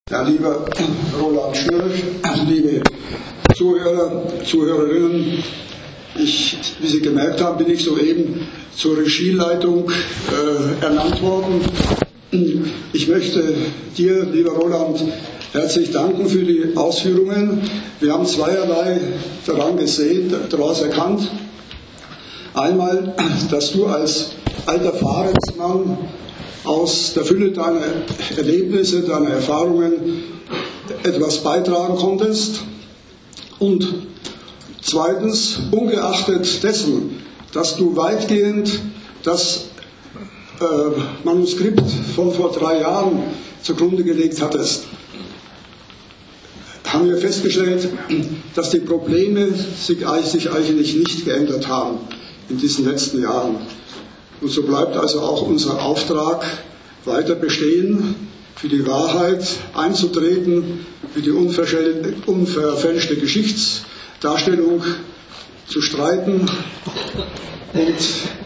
Ja, lieber Roland Schnörch, liebe Zuhörer, Zuhörerinnen, wie Sie gemerkt haben, bin ich soeben zur Regieleitung ernannt worden. Ich möchte dir, lieber Roland, herzlich danken für die Ausführungen. Wir haben zweierlei daraus erkannt. Einmal, dass du als alter Fahrensmann aus der Fülle deiner Erlebnisse, deiner Erfahrungen etwas beitragen konntest. Und zweitens, ungeachtet dessen, dass du weitgehend das Manuskript von vor 3 Jahren zugrunde gelegt hattest, haben wir festgestellt, dass die Probleme sich eigentlich nicht geändert haben in diesen letzten Jahren. Und so bleibt also auch unser Auftrag weiter bestehen, für die Wahrheit einzutreten, für die unverfälschte Geschichtsdarstellung zu streiten. Und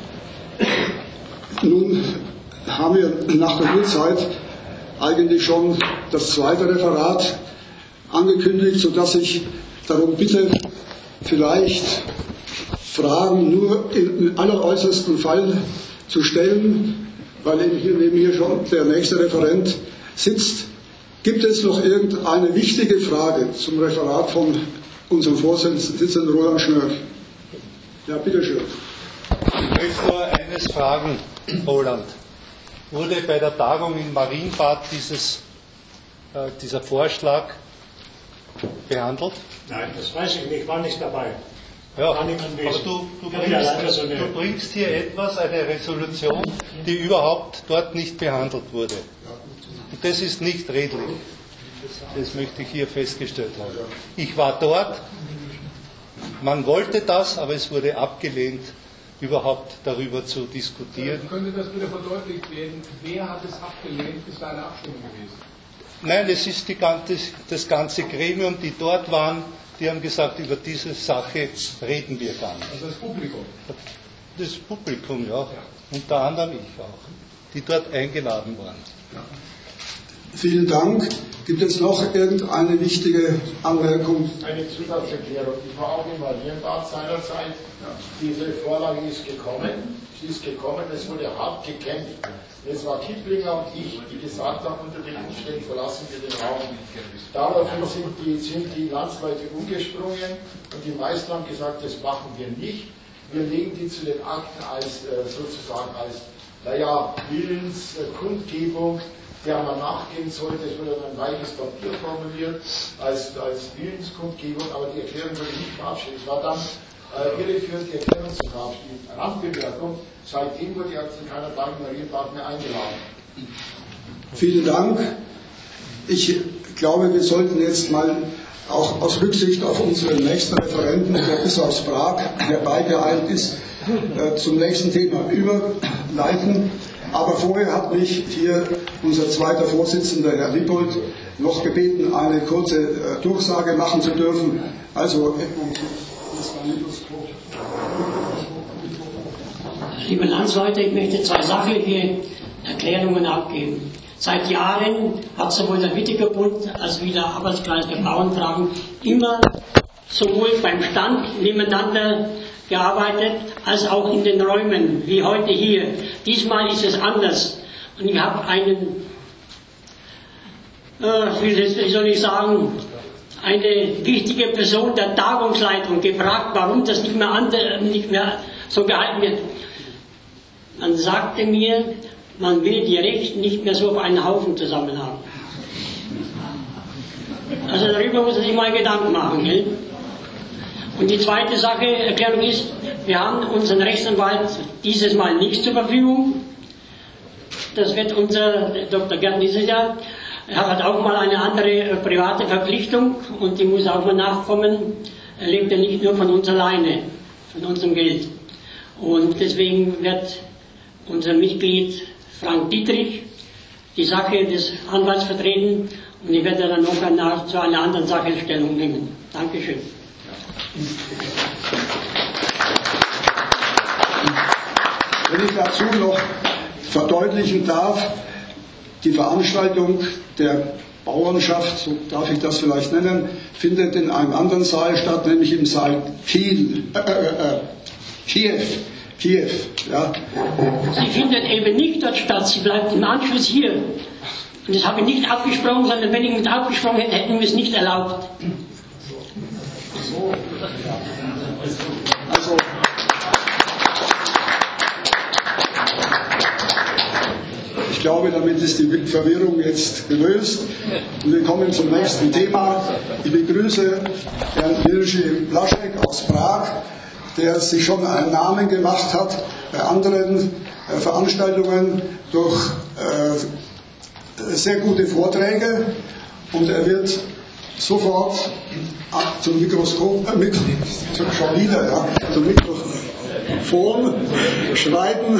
nun haben wir nach der Uhrzeit eigentlich schon das zweite Referat angekündigt, sodass ich darum bitte, vielleicht Fragen nur im alleräußersten Fall zu stellen, weil eben hier neben mir schon der nächste Referent sitzt. Gibt es noch irgendeine wichtige Frage zum Referat von unserem Vorsitzenden Roland Schnörch? Ja, bitteschön. Ich möchte nur eines fragen, Roland. Wurde bei der Tagung in Marienbad dieser Vorschlag behandelt? Nein, das weiß ich nicht, ich war nicht dabei. Ja, aber du bringst hier etwas, eine Resolution, die überhaupt dort nicht behandelt wurde. Und das ist nicht redlich. Das möchte ich hier festgestellt haben. Ich war dort, man wollte das, aber es wurde abgelehnt, überhaupt darüber zu diskutieren. Könnte das wieder verdeutlicht werden? Wer hat es abgelehnt? Ist da eine Abstimmung gewesen? Nein, es ist das ganze Gremium, die dort waren, die haben gesagt, über diese Sache reden wir gar nicht. Also das Publikum? Das Publikum, ja. Unter anderem ich auch, die dort eingeladen waren. Ja. Vielen Dank. Gibt es noch irgendeine wichtige Anmerkung? Eine Zusatzerklärung. Ich war auch in Marienbad seinerzeit. Diese Vorlage ist gekommen. Sie ist gekommen, es wurde hart gekämpft. Es war Kipplinger und ich, die gesagt haben, unter den Umständen verlassen wir den Raum. Daraufhin sind die Landsleute umgesprungen und die meisten haben gesagt, das machen wir nicht. Wir legen die zu den Akten als Willenskundgebung, der man nachgehen sollte. Es wurde ein weiches Papier formuliert als Willenskundgebung, aber die Erklärung wurde nicht verabschiedet. Es war dann irreführend, die Erklärung zu verabschieden. Randbemerkung, seitdem wurde zu keiner Tagung in Marienbad mehr eingeladen. Vielen Dank. Ich glaube, wir sollten jetzt mal auch aus Rücksicht auf unseren nächsten Referenten, der bis aus Prag herbeigeeilt ist, zum nächsten Thema überleiten. Aber vorher hat mich hier unser zweiter Vorsitzender, Herr Lippold, noch gebeten, eine kurze Durchsage machen zu dürfen. Also, liebe Landsleute, ich möchte 2 sachliche Erklärungen abgeben. Seit Jahren hat sowohl der Wittiger-Bund als wie der Arbeitskreis der Bauernfragen immer sowohl beim Stand nebeneinander gearbeitet, als auch in den Räumen, wie heute hier. Diesmal ist es anders. Und ich habe eine wichtige Person der Tagungsleitung gefragt, warum das nicht mehr so gehalten wird. Man sagte mir, man will die Rechten nicht mehr so auf einen Haufen zusammen haben. Also darüber muss man sich mal Gedanken machen. Gell? Und die zweite Erklärung ist, wir haben unseren Rechtsanwalt dieses Mal nicht zur Verfügung. Das wird unser Dr. Gerd Nisseler. Er hat auch mal eine andere private Verpflichtung und die muss auch mal nachkommen. Er lebt ja nicht nur von uns alleine, von unserem Geld. Und deswegen wird unser Mitglied Frank Dietrich die Sache des Anwalts vertreten und ich werde dann noch zu einer anderen Sache Stellung nehmen. Dankeschön. Wenn ich dazu noch verdeutlichen darf, die Veranstaltung der Bauernschaft, so darf ich das vielleicht nennen, findet in einem anderen Saal statt, nämlich im Saal Kiew. Ja. Sie findet eben nicht dort statt, sie bleibt im Anschluss hier. Und das habe ich nicht abgesprochen, sondern wenn ich mit abgesprochen hätte, hätten wir es nicht erlaubt. Also, ich glaube, damit ist die Verwirrung jetzt gelöst. Und wir kommen zum nächsten Thema. Ich begrüße Herrn Jerzy Blaszek aus Prag, der sich schon einen Namen gemacht hat bei anderen Veranstaltungen durch sehr gute Vorträge. Und er wird sofort zum Mikrofon schreiten,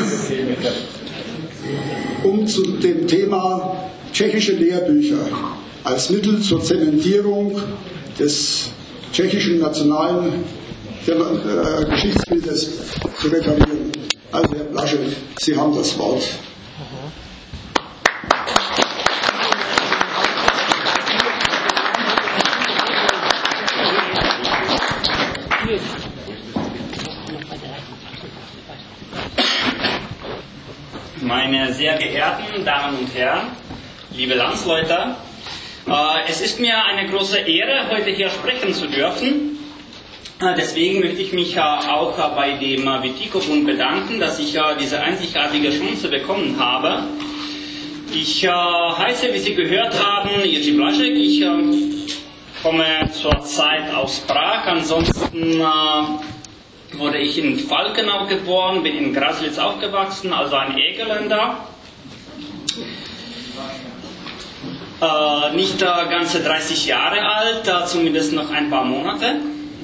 um zu dem Thema tschechische Lehrbücher als Mittel zur Zementierung des tschechischen nationalen Geschichtsbildes zu referieren. Also Herr Blaszek, Sie haben das Wort. Meine sehr geehrten Damen und Herren, liebe Landsleute, es ist mir eine große Ehre, heute hier sprechen zu dürfen. Deswegen möchte ich mich auch bei dem Witiko-Bund bedanken, dass ich diese einzigartige Chance bekommen habe. Ich heiße, wie Sie gehört haben, Jerzy Blaszek. Ich komme zurzeit aus Prag. Ansonsten wurde ich in Falkenau geboren, bin in Graslitz aufgewachsen, also ein Egerländer. Nicht ganze 30 Jahre alt, zumindest noch ein paar Monate.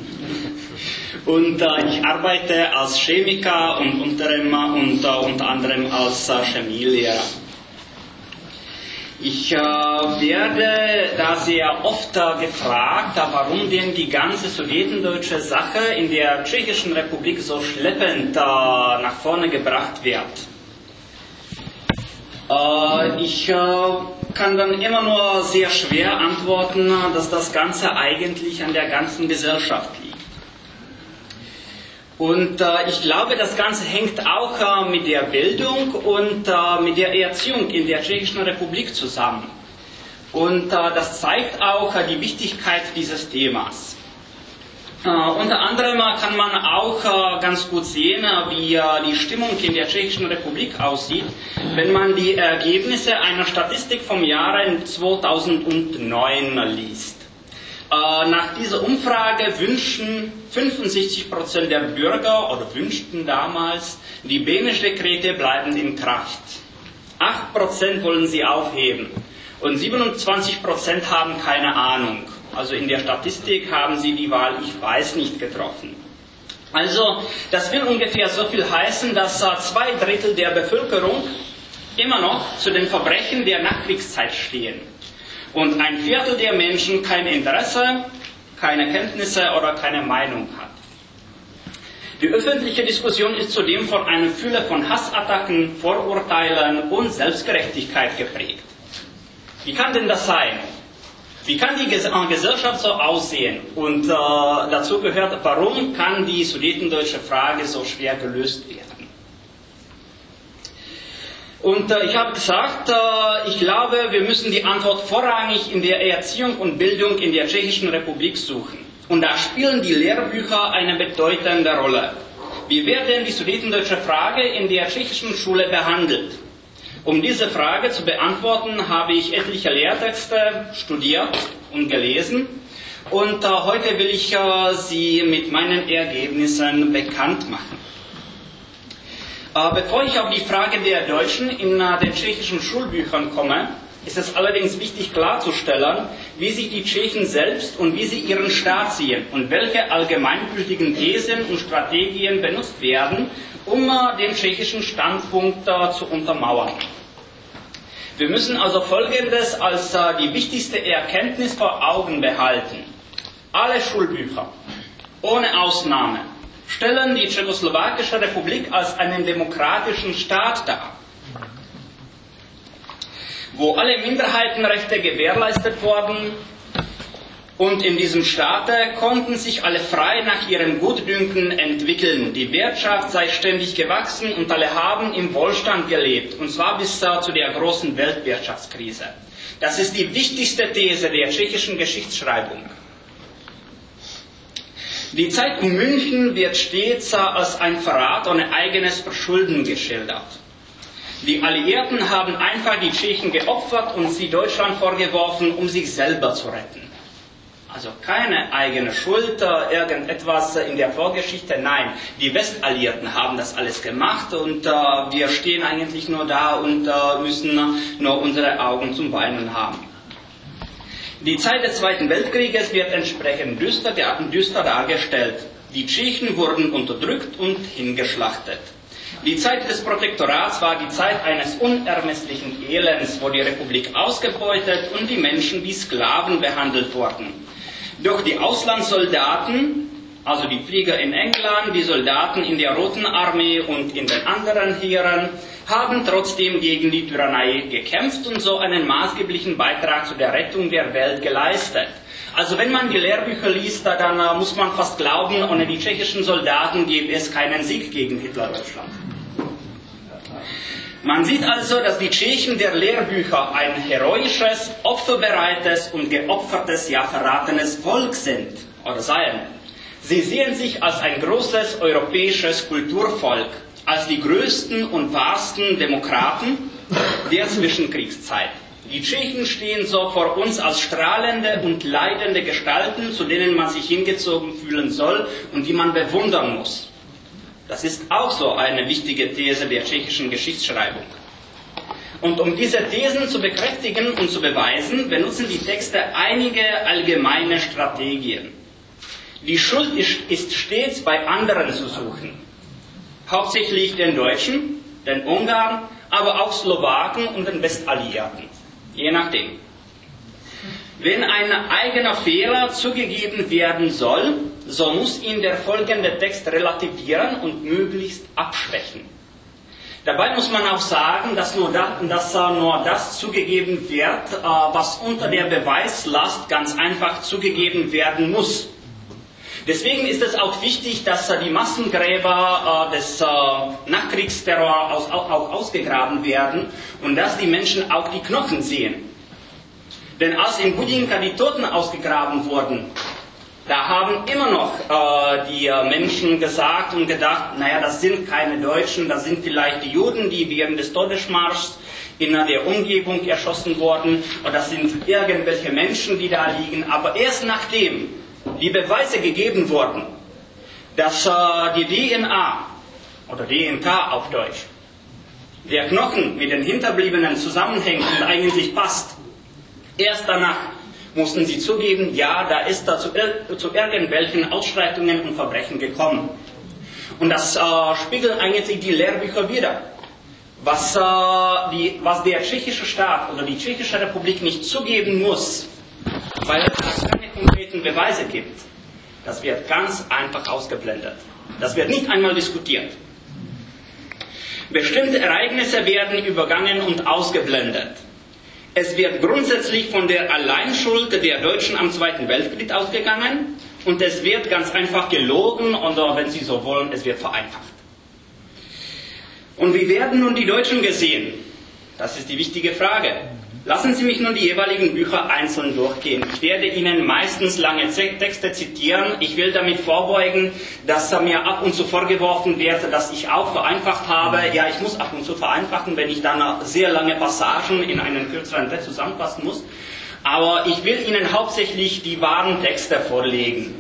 Und ich arbeite als Chemiker und unter anderem als Chemielehrer. Ich werde da sehr oft gefragt, warum denn die ganze sowjetendeutsche Sache in der Tschechischen Republik so schleppend nach vorne gebracht wird. Ich kann dann immer nur sehr schwer antworten, dass das Ganze eigentlich an der ganzen Gesellschaft liegt. Und ich glaube, das Ganze hängt auch mit der Bildung und mit der Erziehung in der Tschechischen Republik zusammen. Und das zeigt auch die Wichtigkeit dieses Themas. Unter anderem kann man auch ganz gut sehen, wie die Stimmung in der Tschechischen Republik aussieht, wenn man die Ergebnisse einer Statistik vom Jahre 2009 liest. Nach dieser Umfrage wünschen 65% der Bürger oder wünschten damals, die Beneš-Dekrete bleiben in Kraft. 8% wollen sie aufheben und 27% haben keine Ahnung. Also in der Statistik haben sie die Wahl ich weiß nicht getroffen. Also das will ungefähr so viel heißen, dass 2/3 der Bevölkerung immer noch zu den Verbrechen der Nachkriegszeit stehen. Und 1/4 der Menschen kein Interesse, keine Kenntnisse oder keine Meinung hat. Die öffentliche Diskussion ist zudem von einer Fülle von Hassattacken, Vorurteilen und Selbstgerechtigkeit geprägt. Wie kann denn das sein? Wie kann die Gesellschaft so aussehen? Und dazu gehört, warum kann die sudetendeutsche Frage so schwer gelöst werden? Und ich habe gesagt, ich glaube, wir müssen die Antwort vorrangig in der Erziehung und Bildung in der Tschechischen Republik suchen. Und da spielen die Lehrbücher eine bedeutende Rolle. Wie wird denn die sudetendeutsche Frage in der tschechischen Schule behandelt? Um diese Frage zu beantworten, habe ich etliche Lehrtexte studiert und gelesen. Und heute will ich sie mit meinen Ergebnissen bekannt machen. Bevor ich auf die Frage der Deutschen in den tschechischen Schulbüchern komme, ist es allerdings wichtig klarzustellen, wie sich die Tschechen selbst und wie sie ihren Staat sehen und welche allgemeingültigen Thesen und Strategien benutzt werden, um den tschechischen Standpunkt zu untermauern. Wir müssen also Folgendes als die wichtigste Erkenntnis vor Augen behalten. Alle Schulbücher, ohne Ausnahme, stellen die Tschechoslowakische Republik als einen demokratischen Staat dar. wo alle Minderheitenrechte gewährleistet wurden. Und in diesem Staate konnten sich alle frei nach ihrem Gutdünken entwickeln. Die Wirtschaft sei ständig gewachsen und alle haben im Wohlstand gelebt. Und zwar bis zu der großen Weltwirtschaftskrise. Das ist die wichtigste These der tschechischen Geschichtsschreibung. Die Zeit um München wird stets als ein Verrat ohne eigenes Verschulden geschildert. Die Alliierten haben einfach die Tschechen geopfert und sie Deutschland vorgeworfen, um sich selber zu retten. Also keine eigene Schuld, irgendetwas in der Vorgeschichte, nein. Die Westalliierten haben das alles gemacht und wir stehen eigentlich nur da und müssen nur unsere Augen zum Weinen haben. Die Zeit des Zweiten Weltkrieges wird entsprechend düster dargestellt. Die Tschechen wurden unterdrückt und hingeschlachtet. Die Zeit des Protektorats war die Zeit eines unermesslichen Elends, wo die Republik ausgebeutet und die Menschen wie Sklaven behandelt wurden. Doch die Auslandssoldaten, also die Flieger in England, die Soldaten in der Roten Armee und in den anderen Heeren, haben trotzdem gegen die Tyrannei gekämpft und so einen maßgeblichen Beitrag zu der Rettung der Welt geleistet. Also wenn man die Lehrbücher liest, dann muss man fast glauben, ohne die tschechischen Soldaten gäbe es keinen Sieg gegen Hitler-Deutschland. Man sieht also, dass die Tschechen der Lehrbücher ein heroisches, opferbereites und geopfertes, ja verratenes Volk sind oder seien. Sie sehen sich als ein großes europäisches Kulturvolk, als die größten und wahrsten Demokraten der Zwischenkriegszeit. Die Tschechen stehen so vor uns als strahlende und leidende Gestalten, zu denen man sich hingezogen fühlen soll und die man bewundern muss. Das ist auch so eine wichtige These der tschechischen Geschichtsschreibung. Und um diese Thesen zu bekräftigen und zu beweisen, benutzen die Texte einige allgemeine Strategien. Die Schuld ist stets bei anderen zu suchen. Hauptsächlich den Deutschen, den Ungarn, aber auch Slowaken und den Westalliierten. Je nachdem. Wenn ein eigener Fehler zugegeben werden soll, so muss ihn der folgende Text relativieren und möglichst abschwächen. Dabei muss man auch sagen, dass nur das zugegeben wird, was unter der Beweislast ganz einfach zugegeben werden muss. Deswegen ist es auch wichtig, dass die Massengräber des Nachkriegsterrors auch ausgegraben werden und dass die Menschen auch die Knochen sehen. Denn als in Budinka die Toten ausgegraben wurden, da haben immer noch die Menschen gesagt und gedacht, naja, das sind keine Deutschen, das sind vielleicht die Juden, die während des Todesmarschs in der Umgebung erschossen wurden, oder das sind irgendwelche Menschen, die da liegen. Aber erst nachdem die Beweise gegeben wurden, dass die DNA oder DNK auf Deutsch, der Knochen mit den Hinterbliebenen zusammenhängt und eigentlich passt, erst danach mussten sie zugeben, ja, da ist da zu irgendwelchen Ausschreitungen und Verbrechen gekommen. Und das spiegeln eigentlich die Lehrbücher wider. Was der tschechische Staat oder die tschechische Republik nicht zugeben muss, weil es keine konkreten Beweise gibt, das wird ganz einfach ausgeblendet. Das wird nicht einmal diskutiert. Bestimmte Ereignisse werden übergangen und ausgeblendet. Es wird grundsätzlich von der Alleinschuld der Deutschen am Zweiten Weltkrieg ausgegangen und es wird ganz einfach gelogen oder, wenn Sie so wollen, es wird vereinfacht. Und wie werden nun die Deutschen gesehen? Das ist die wichtige Frage. Lassen Sie mich nun die jeweiligen Bücher einzeln durchgehen. Ich werde Ihnen meistens lange Texte zitieren. Ich will damit vorbeugen, dass mir ab und zu vorgeworfen wird, dass ich auch vereinfacht habe. Ja, ich muss ab und zu vereinfachen, wenn ich dann sehr lange Passagen in einen kürzeren Text zusammenfassen muss. Aber ich will Ihnen hauptsächlich die wahren Texte vorlegen.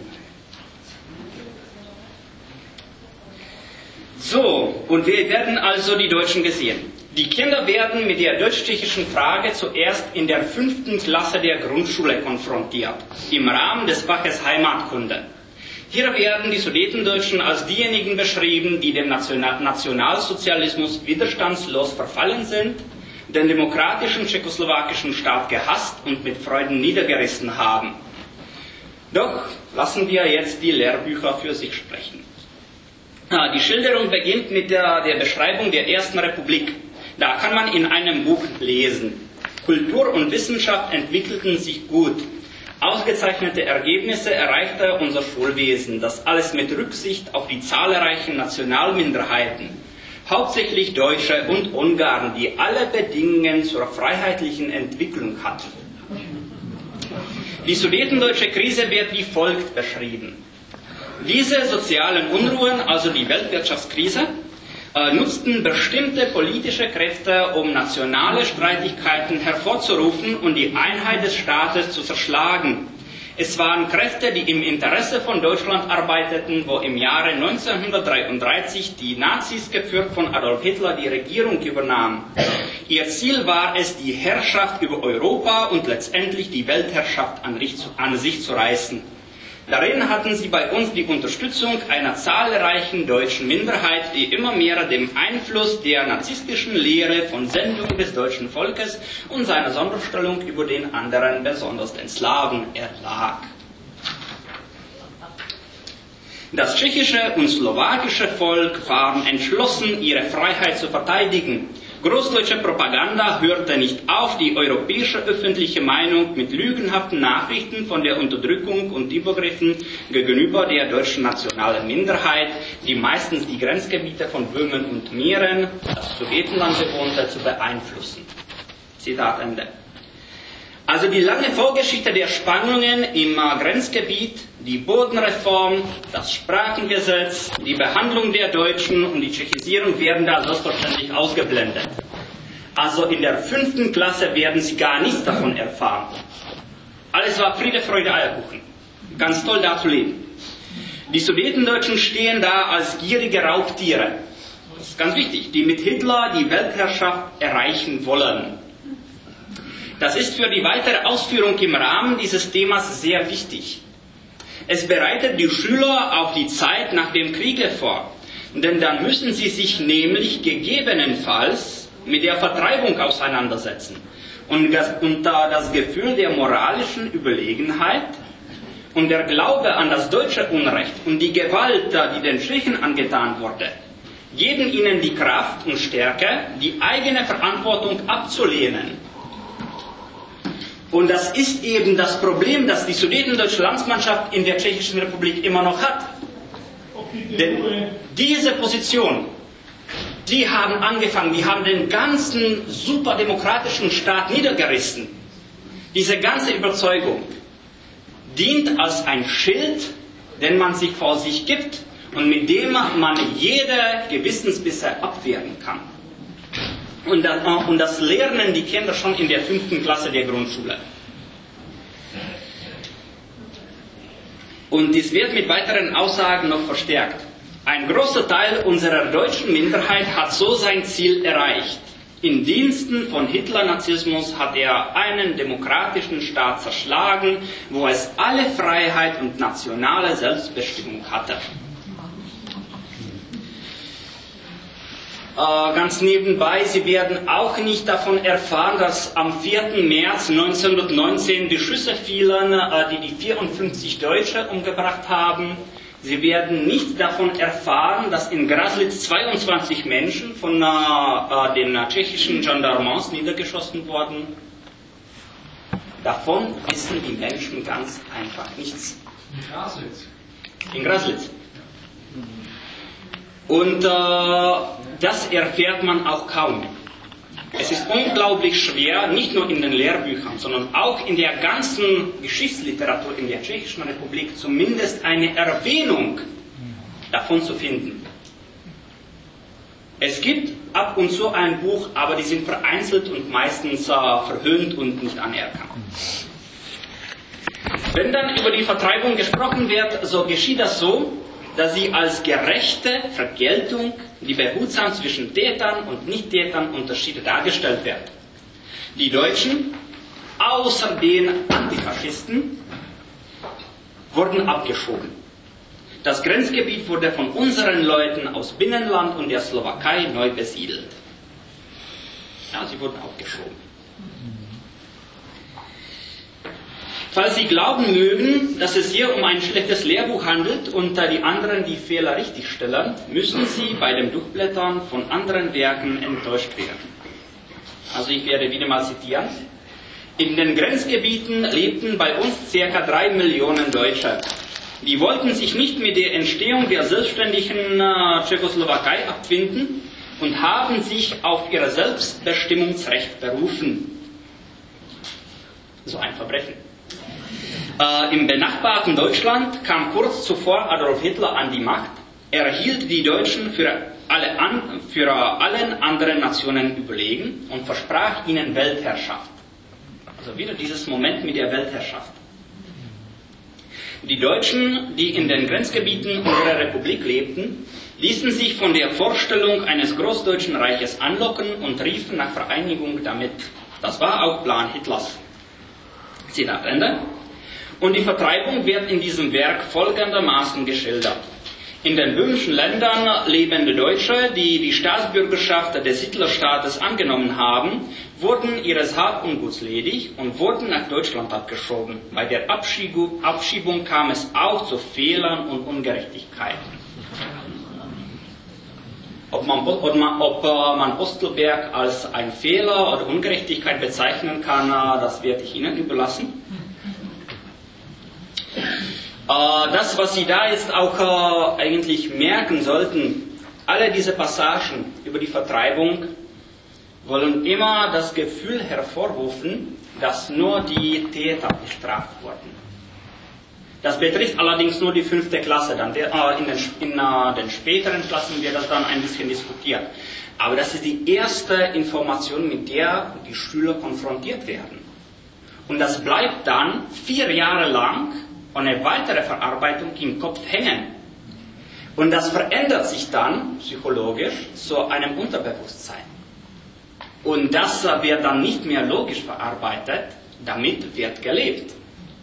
So, und wie werden also die Deutschen gesehen? Die Kinder werden mit der deutsch-tschechischen Frage zuerst in der 5. Klasse der Grundschule konfrontiert, im Rahmen des Faches Heimatkunde. Hier werden die Sudetendeutschen als diejenigen beschrieben, die dem Nationalsozialismus widerstandslos verfallen sind, den demokratischen tschechoslowakischen Staat gehasst und mit Freuden niedergerissen haben. Doch lassen wir jetzt die Lehrbücher für sich sprechen. Die Schilderung beginnt mit der Beschreibung der Ersten Republik. Da kann man in einem Buch lesen: Kultur und Wissenschaft entwickelten sich gut. Ausgezeichnete Ergebnisse erreichte unser Schulwesen, das alles mit Rücksicht auf die zahlreichen Nationalminderheiten, hauptsächlich Deutsche und Ungarn, die alle Bedingungen zur freiheitlichen Entwicklung hatten. Die sudetendeutsche Krise wird wie folgt beschrieben. Diese sozialen Unruhen, also die Weltwirtschaftskrise, nutzten bestimmte politische Kräfte, um nationale Streitigkeiten hervorzurufen und die Einheit des Staates zu zerschlagen. Es waren Kräfte, die im Interesse von Deutschland arbeiteten, wo im Jahre 1933 die Nazis, geführt von Adolf Hitler, die Regierung übernahmen. Ihr Ziel war es, die Herrschaft über Europa und letztendlich die Weltherrschaft an sich zu reißen. Darin hatten sie bei uns die Unterstützung einer zahlreichen deutschen Minderheit, die immer mehr dem Einfluss der narzisstischen Lehre von Sendung des deutschen Volkes und seiner Sonderstellung über den anderen, besonders den Slawen, erlag. Das tschechische und slowakische Volk waren entschlossen, ihre Freiheit zu verteidigen. Großdeutsche Propaganda hörte nicht auf, die europäische öffentliche Meinung mit lügenhaften Nachrichten von der Unterdrückung und Übergriffen gegenüber der deutschen nationalen Minderheit, die meistens die Grenzgebiete von Böhmen und Mähren, das Sudetenland bewohnte, zu beeinflussen. Zitat Ende. Also die lange Vorgeschichte der Spannungen im Grenzgebiet, die Bodenreform, das Sprachengesetz, die Behandlung der Deutschen und die Tschechisierung werden da selbstverständlich ausgeblendet. Also in der 5. Klasse werden Sie gar nichts davon erfahren. Alles war Friede, Freude, Eierkuchen. Ganz toll da zu leben. Die Sudetendeutschen stehen da als gierige Raubtiere. Das ist ganz wichtig, die mit Hitler die Weltherrschaft erreichen wollen. Das ist für die weitere Ausführung im Rahmen dieses Themas sehr wichtig. Es bereitet die Schüler auf die Zeit nach dem Kriege vor, denn dann müssen sie sich nämlich gegebenenfalls mit der Vertreibung auseinandersetzen. Und das Gefühl der moralischen Überlegenheit und der Glaube an das deutsche Unrecht und die Gewalt, die den Tschechen angetan wurde, geben ihnen die Kraft und Stärke, die eigene Verantwortung abzulehnen. Und das ist eben das Problem, das die sudetendeutsche Landsmannschaft in der Tschechischen Republik immer noch hat. Denn diese Position, die haben angefangen, die haben den ganzen superdemokratischen Staat niedergerissen. Diese ganze Überzeugung dient als ein Schild, den man sich vor sich gibt und mit dem man jede Gewissensbisse abwehren kann. Und das lernen die Kinder schon in der 5. Klasse der Grundschule. Und dies wird mit weiteren Aussagen noch verstärkt. Ein großer Teil unserer deutschen Minderheit hat so sein Ziel erreicht. In Diensten von Hitler-Nazismus hat er einen demokratischen Staat zerschlagen, wo es alle Freiheit und nationale Selbstbestimmung hatte. Ganz nebenbei, Sie werden auch nicht davon erfahren, dass am 4. März 1919 die Schüsse fielen, die 54 Deutsche umgebracht haben. Sie werden nicht davon erfahren, dass in Graslitz 22 Menschen von den tschechischen Gendarmes niedergeschossen wurden. Davon wissen die Menschen ganz einfach nichts. In Graslitz? In Graslitz. Und das erfährt man auch kaum. Es ist unglaublich schwer, nicht nur in den Lehrbüchern, sondern auch in der ganzen Geschichtsliteratur in der Tschechischen Republik zumindest eine Erwähnung davon zu finden. Es gibt ab und zu ein Buch, aber die sind vereinzelt und meistens verhöhnt und nicht anerkannt. Wenn dann über die Vertreibung gesprochen wird, so geschieht das so, dass sie als gerechte Vergeltung, die behutsam zwischen Tätern und Nicht-Tätern Unterschiede dargestellt wird. Die Deutschen, außer den Antifaschisten, wurden abgeschoben. Das Grenzgebiet wurde von unseren Leuten aus Binnenland und der Slowakei neu besiedelt. Ja, sie wurden abgeschoben. Falls Sie glauben mögen, dass es hier um ein schlechtes Lehrbuch handelt und die anderen die Fehler richtigstellen, müssen Sie bei dem Durchblättern von anderen Werken enttäuscht werden. Also ich werde wieder mal zitieren. In den Grenzgebieten lebten bei uns ca. 3 Millionen Deutsche. Die wollten sich nicht mit der Entstehung der selbstständigen Tschechoslowakei abfinden und haben sich auf ihr Selbstbestimmungsrecht berufen. So ein Verbrechen. Im benachbarten Deutschland kam kurz zuvor Adolf Hitler an die Macht. Er hielt die Deutschen für allen anderen Nationen überlegen und versprach ihnen Weltherrschaft. Also wieder dieses Moment mit der Weltherrschaft. Die Deutschen, die in den Grenzgebieten unserer Republik lebten, ließen sich von der Vorstellung eines Großdeutschen Reiches anlocken und riefen nach Vereinigung damit. Das war auch Plan Hitlers. Zitat Ende. Und die Vertreibung wird in diesem Werk folgendermaßen geschildert. In den böhmischen Ländern lebende Deutsche, die die Staatsbürgerschaft des Hitlerstaates angenommen haben, wurden ihres Hab und Guts ledig und wurden nach Deutschland abgeschoben. Bei der Abschiebung kam es auch zu Fehlern und Ungerechtigkeiten. Ob man Postelberg als ein Fehler oder Ungerechtigkeit bezeichnen kann, das werde ich Ihnen überlassen. Das, was Sie da jetzt auch eigentlich merken sollten, alle diese Passagen über die Vertreibung wollen immer das Gefühl hervorrufen, dass nur die Täter bestraft wurden. Das betrifft allerdings nur die 5. Klasse. Dann in den späteren Klassen wird das dann ein bisschen diskutiert. Aber das ist die erste Information, mit der die Schüler konfrontiert werden. Und das bleibt dann 4 Jahre lang ohne weitere Verarbeitung im Kopf hängen. Und das verändert sich dann psychologisch zu einem Unterbewusstsein. Und das wird dann nicht mehr logisch verarbeitet, damit wird gelebt.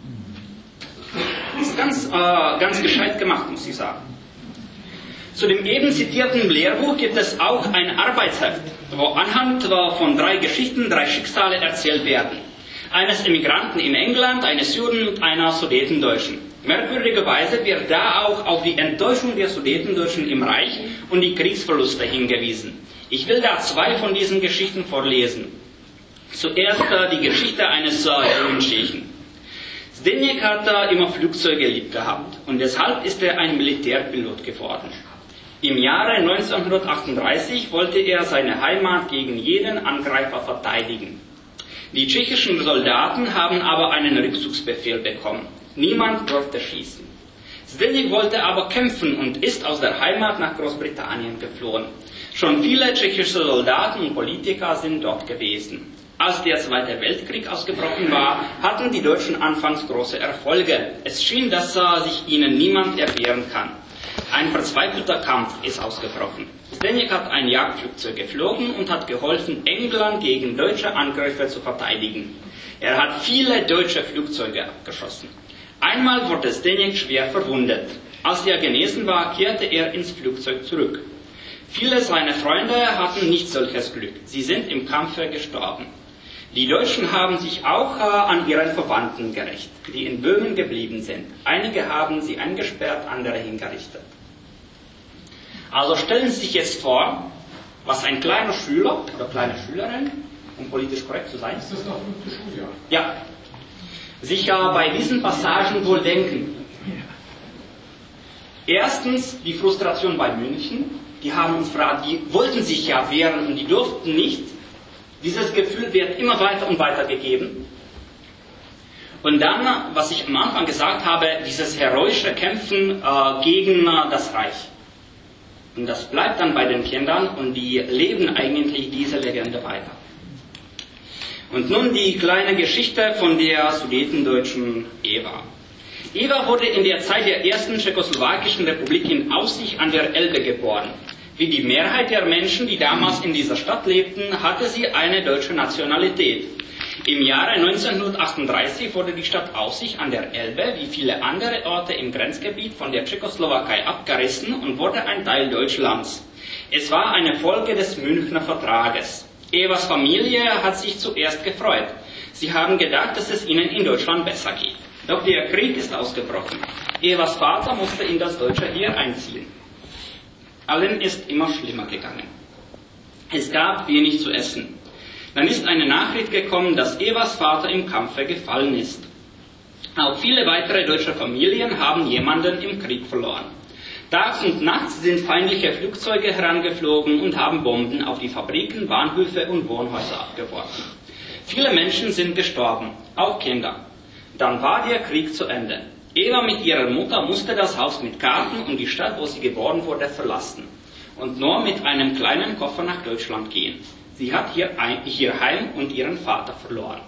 Das ist ganz gescheit gemacht, muss ich sagen. Zu dem eben zitierten Lehrbuch gibt es auch ein Arbeitsheft, wo anhand von 3 Geschichten 3 Schicksale erzählt werden. Eines Emigranten in England, eines Juden und einer Sudetendeutschen. Merkwürdigerweise wird da auch auf die Enttäuschung der Sudetendeutschen im Reich und die Kriegsverluste hingewiesen. Ich will da 2 von diesen Geschichten vorlesen. Zuerst die Geschichte eines jungen Tschechen. Zdeněk hat immer Flugzeuge lieb gehabt und deshalb ist er ein Militärpilot geworden. Im Jahre 1938 wollte er seine Heimat gegen jeden Angreifer verteidigen. Die tschechischen Soldaten haben aber einen Rückzugsbefehl bekommen. Niemand durfte schießen. Zdeněk wollte aber kämpfen und ist aus der Heimat nach Großbritannien geflohen. Schon viele tschechische Soldaten und Politiker sind dort gewesen. Als der Zweite Weltkrieg ausgebrochen war, hatten die Deutschen anfangs große Erfolge. Es schien, dass sich ihnen niemand erwehren kann. Ein verzweifelter Kampf ist ausgebrochen. Zdeněk hat ein Jagdflugzeug geflogen und hat geholfen, England gegen deutsche Angriffe zu verteidigen. Er hat viele deutsche Flugzeuge abgeschossen. Einmal wurde Zdeněk schwer verwundet. Als er genesen war, kehrte er ins Flugzeug zurück. Viele seiner Freunde hatten nicht solches Glück. Sie sind im Kampfe gestorben. Die Deutschen haben sich auch an ihren Verwandten gerächt, die in Böhmen geblieben sind. Einige haben sie eingesperrt, andere hingerichtet. Also stellen Sie sich jetzt vor, was ein kleiner Schüler oder kleine Schülerin, um politisch korrekt zu sein, ist das noch 5. Schuljahr? Ja, sich bei diesen Passagen wohl denken. Erstens die Frustration bei München. Die haben uns verraten, die wollten sich ja wehren und die durften nicht. Dieses Gefühl wird immer weiter und weiter gegeben. Und dann, was ich am Anfang gesagt habe, dieses heroische Kämpfen gegen das Reich. Und das bleibt dann bei den Kindern und die leben eigentlich diese Legende weiter. Und nun die kleine Geschichte von der Sudetendeutschen Eva. Eva wurde in der Zeit der ersten Tschechoslowakischen Republik in Aussich an der Elbe geboren. Wie die Mehrheit der Menschen, die damals in dieser Stadt lebten, hatte sie eine deutsche Nationalität. Im Jahre 1938 wurde die Stadt Aussich an der Elbe, wie viele andere Orte im Grenzgebiet, von der Tschechoslowakei abgerissen und wurde ein Teil Deutschlands. Es war eine Folge des Münchner Vertrages. Evas Familie hat sich zuerst gefreut. Sie haben gedacht, dass es ihnen in Deutschland besser geht. Doch der Krieg ist ausgebrochen. Evas Vater musste in das deutsche Heer einziehen. Allen ist immer schlimmer gegangen. Es gab wenig zu essen. Dann ist eine Nachricht gekommen, dass Evas Vater im Kampfe gefallen ist. Auch viele weitere deutsche Familien haben jemanden im Krieg verloren. Tags und nachts sind feindliche Flugzeuge herangeflogen und haben Bomben auf die Fabriken, Bahnhöfe und Wohnhäuser abgeworfen. Viele Menschen sind gestorben, auch Kinder. Dann war der Krieg zu Ende. Eva mit ihrer Mutter musste das Haus mit Garten und die Stadt, wo sie geboren wurde, verlassen und nur mit einem kleinen Koffer nach Deutschland gehen. Sie hat ihr Heim und ihren Vater verloren.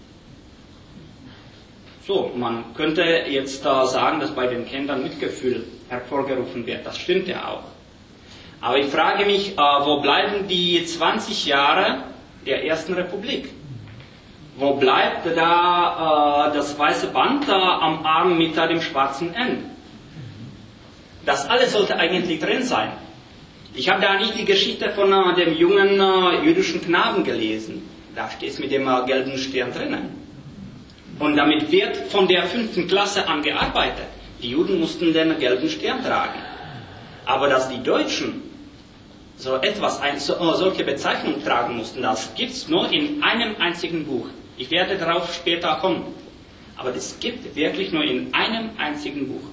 So, man könnte jetzt sagen, dass bei den Kindern Mitgefühl hervorgerufen wird. Das stimmt ja auch. Aber ich frage mich, wo bleiben die 20 Jahre der Ersten Republik? Wo bleibt da das weiße Band am Arm mit dem schwarzen N? Das alles sollte eigentlich drin sein. Ich habe da nicht die Geschichte von dem jungen jüdischen Knaben gelesen. Da steht es mit dem gelben Stern drinnen. Und damit wird von der 5. Klasse an gearbeitet. Die Juden mussten den gelben Stern tragen. Aber dass die Deutschen so etwas, solche Bezeichnung tragen mussten, das gibt es nur in einem einzigen Buch. Ich werde darauf später kommen. Aber das gibt wirklich nur in einem einzigen Buch.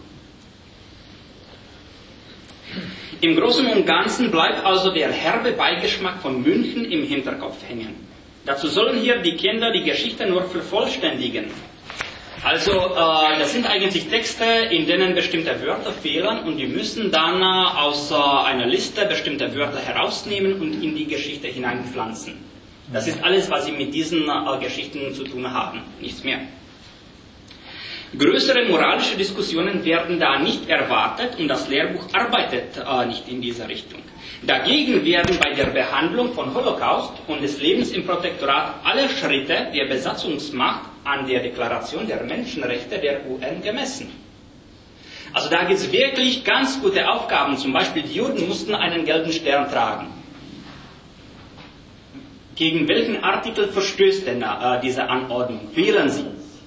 Im Großen und Ganzen bleibt also der herbe Beigeschmack von München im Hinterkopf hängen. Dazu sollen hier die Kinder die Geschichte nur vervollständigen. Also das sind eigentlich Texte, in denen bestimmte Wörter fehlen und die müssen dann aus einer Liste bestimmte Wörter herausnehmen und in die Geschichte hineinpflanzen. Das ist alles, was sie mit diesen Geschichten zu tun haben, nichts mehr. Größere moralische Diskussionen werden da nicht erwartet und das Lehrbuch arbeitet nicht in dieser Richtung. Dagegen werden bei der Behandlung von Holocaust und des Lebens im Protektorat alle Schritte der Besatzungsmacht an der Deklaration der Menschenrechte der UN gemessen. Also da gibt es wirklich ganz gute Aufgaben. Zum Beispiel die Juden mussten einen gelben Stern tragen. Gegen welchen Artikel verstößt denn diese Anordnung? Wählen Sie.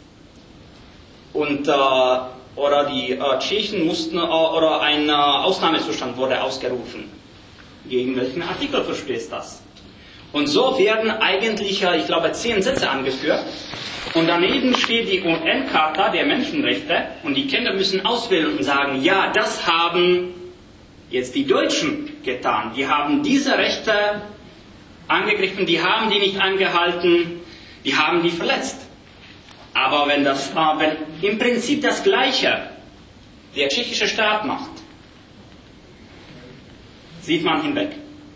Und, oder die Tschechen mussten, oder ein Ausnahmezustand wurde ausgerufen. Gegen welchen Artikel verstößt das? Und so werden eigentlich, ich glaube, 10 Sätze angeführt. Und daneben steht die UN-Charta der Menschenrechte. Und die Kinder müssen auswählen und sagen, ja, das haben jetzt die Deutschen getan. Die haben diese Rechte angegriffen, die haben die nicht angehalten, die haben die verletzt. Aber wenn im Prinzip das Gleiche der tschechische Staat macht, sieht man hinweg.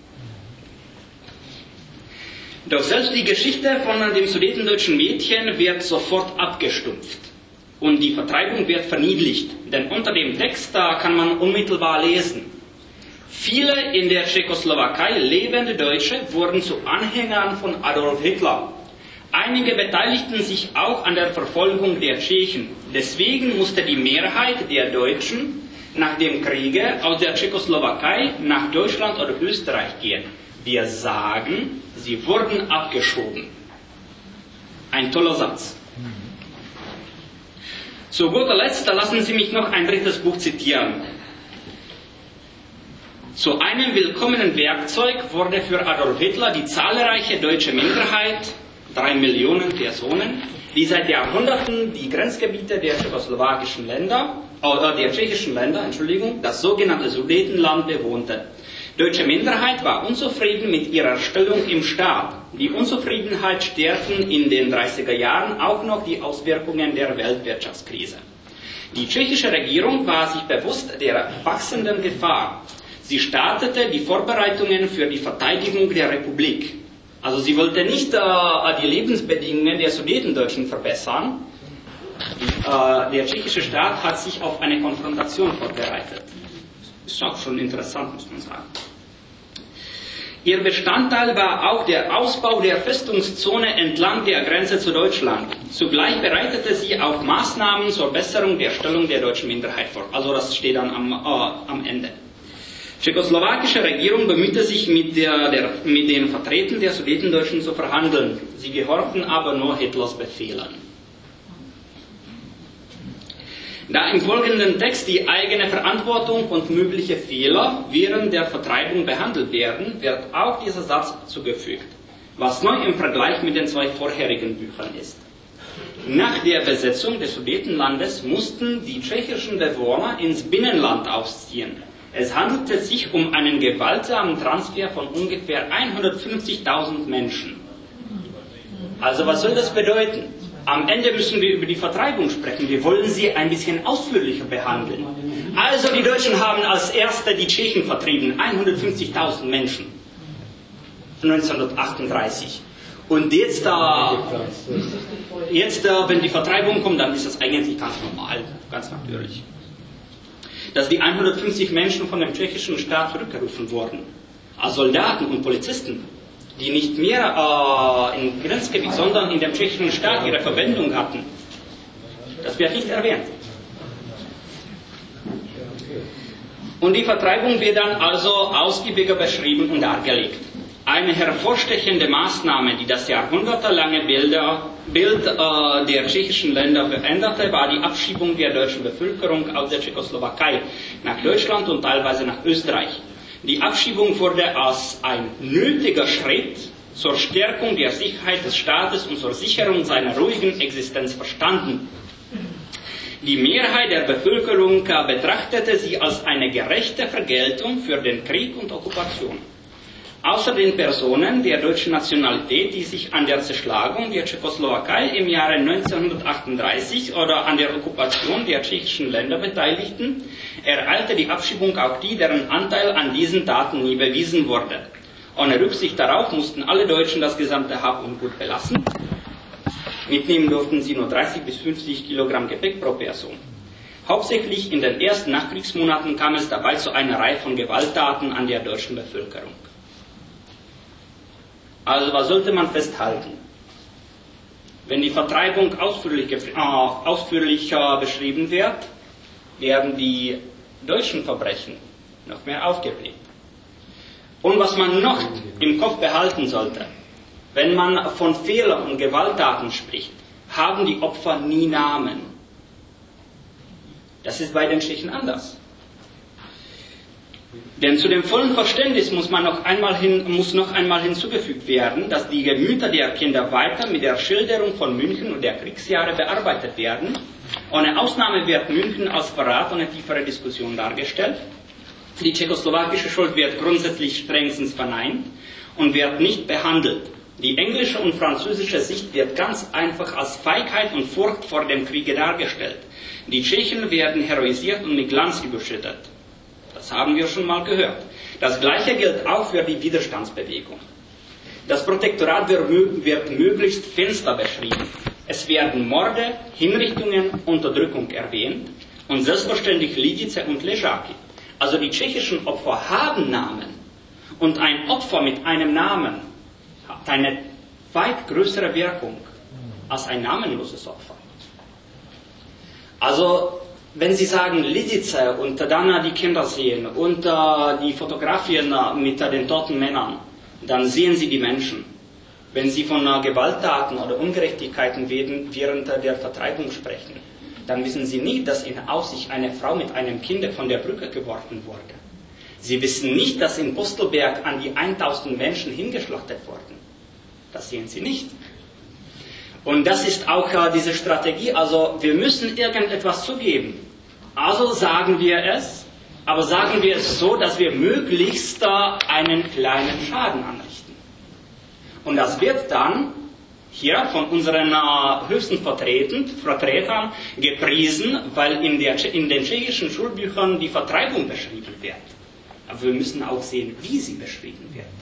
Doch selbst die Geschichte von dem sudetendeutschen Mädchen wird sofort abgestumpft. Und die Vertreibung wird verniedlicht. Denn unter dem Text kann man unmittelbar lesen. Viele in der Tschechoslowakei lebende Deutsche wurden zu Anhängern von Adolf Hitler. Einige beteiligten sich auch an der Verfolgung der Tschechen. Deswegen musste die Mehrheit der Deutschen nach dem Kriege aus der Tschechoslowakei nach Deutschland oder Österreich gehen. Wir sagen, sie wurden abgeschoben. Ein toller Satz. Zu guter Letzt lassen Sie mich noch ein drittes Buch zitieren. Zu einem willkommenen Werkzeug wurde für Adolf Hitler die zahlreiche deutsche Minderheit, 3 Millionen Personen, die seit Jahrhunderten die Grenzgebiete der tschechoslowakischen Länder, der tschechischen Länder, das sogenannte Sudetenland bewohnte. Deutsche Minderheit war unzufrieden mit ihrer Stellung im Staat. Die Unzufriedenheit stärkten in den 30er Jahren auch noch die Auswirkungen der Weltwirtschaftskrise. Die tschechische Regierung war sich bewusst der wachsenden Gefahr. Sie startete die Vorbereitungen für die Verteidigung der Republik. Also sie wollte nicht die Lebensbedingungen der Sudetendeutschen verbessern. Der tschechische Staat hat sich auf eine Konfrontation vorbereitet. Ist auch schon interessant, muss man sagen. Ihr Bestandteil war auch der Ausbau der Festungszone entlang der Grenze zu Deutschland. Zugleich bereitete sie auch Maßnahmen zur Besserung der Stellung der deutschen Minderheit vor. Also das steht dann am Ende. Die tschechoslowakische Regierung bemühte sich mit den Vertretern der Sudetendeutschen zu verhandeln. Sie gehorchten aber nur Hitlers Befehlen. Da im folgenden Text die eigene Verantwortung und mögliche Fehler während der Vertreibung behandelt werden, wird auch dieser Satz zugefügt. was neu im Vergleich mit den 2 vorherigen Büchern ist. Nach der Besetzung des Sudetenlandes mussten die tschechischen Bewohner ins Binnenland ausziehen. Es handelte sich um einen gewaltsamen Transfer von ungefähr 150.000 Menschen. Also was soll das bedeuten? Am Ende müssen wir über die Vertreibung sprechen. Wir wollen sie ein bisschen ausführlicher behandeln. Also die Deutschen haben als Erste die Tschechen vertrieben. 150.000 Menschen. 1938. Und jetzt, wenn die Vertreibung kommt, dann ist das eigentlich ganz normal, ganz natürlich. Dass die 150 Menschen von dem tschechischen Staat zurückgerufen wurden, als Soldaten und Polizisten, die nicht mehr im Grenzgebiet, sondern in dem tschechischen Staat ihre Verwendung hatten, das wird nicht erwähnt. Und die Vertreibung wird dann also ausgiebiger beschrieben und dargelegt. Eine hervorstechende Maßnahme, die das jahrhundertelange Bild der tschechischen Länder veränderte, war die Abschiebung der deutschen Bevölkerung aus der Tschechoslowakei nach Deutschland und teilweise nach Österreich. Die Abschiebung wurde als ein nötiger Schritt zur Stärkung der Sicherheit des Staates und zur Sicherung seiner ruhigen Existenz verstanden. Die Mehrheit der Bevölkerung betrachtete sie als eine gerechte Vergeltung für den Krieg und Okkupation. Außer den Personen der deutschen Nationalität, die sich an der Zerschlagung der Tschechoslowakei im Jahre 1938 oder an der Okkupation der tschechischen Länder beteiligten, ereilte die Abschiebung auch die, deren Anteil an diesen Taten nie bewiesen wurde. Ohne Rücksicht darauf mussten alle Deutschen das gesamte Hab und Gut belassen. Mitnehmen durften sie nur 30 bis 50 Kilogramm Gepäck pro Person. Hauptsächlich in den ersten Nachkriegsmonaten kam es dabei zu einer Reihe von Gewalttaten an der deutschen Bevölkerung. Also was sollte man festhalten? Wenn die Vertreibung ausführlich beschrieben wird, werden die deutschen Verbrechen noch mehr aufgebläht. Und was man noch im Kopf behalten sollte, wenn man von Fehlern und Gewalttaten spricht, haben die Opfer nie Namen. Das ist bei den Tschechen anders. Denn zu dem vollen Verständnis muss noch einmal hinzugefügt werden, dass die Gemüter der Kinder weiter mit der Schilderung von München und der Kriegsjahre bearbeitet werden. Ohne Ausnahme wird München als Verrat ohne tiefere Diskussion dargestellt. Die tschechoslowakische Schuld wird grundsätzlich strengstens verneint und wird nicht behandelt. Die englische und französische Sicht wird ganz einfach als Feigheit und Furcht vor dem Kriege dargestellt. Die Tschechen werden heroisiert und mit Glanz überschüttet. Das haben wir schon mal gehört. Das Gleiche gilt auch für die Widerstandsbewegung. Das Protektorat wird möglichst finster beschrieben. Es werden Morde, Hinrichtungen, Unterdrückung erwähnt und selbstverständlich Lidice und Ležáky. Also die tschechischen Opfer haben Namen und ein Opfer mit einem Namen hat eine weit größere Wirkung als ein namenloses Opfer. Also wenn Sie sagen Lidice und dann die Kinder sehen und die Fotografien mit den toten Männern, dann sehen Sie die Menschen. Wenn Sie von Gewalttaten oder Ungerechtigkeiten während der Vertreibung sprechen, dann wissen Sie nicht, dass in Aussicht eine Frau mit einem Kind von der Brücke geworfen wurde. Sie wissen nicht, dass in Postelberg an die 1000 Menschen hingeschlachtet wurden. Das sehen Sie nicht. Und das ist auch diese Strategie, also wir müssen irgendetwas zugeben. Also sagen wir es, aber sagen wir es so, dass wir möglichst einen kleinen Schaden anrichten. Und das wird dann hier von unseren höchsten Vertretern gepriesen, weil in den tschechischen Schulbüchern die Vertreibung beschrieben wird. Aber wir müssen auch sehen, wie sie beschrieben wird.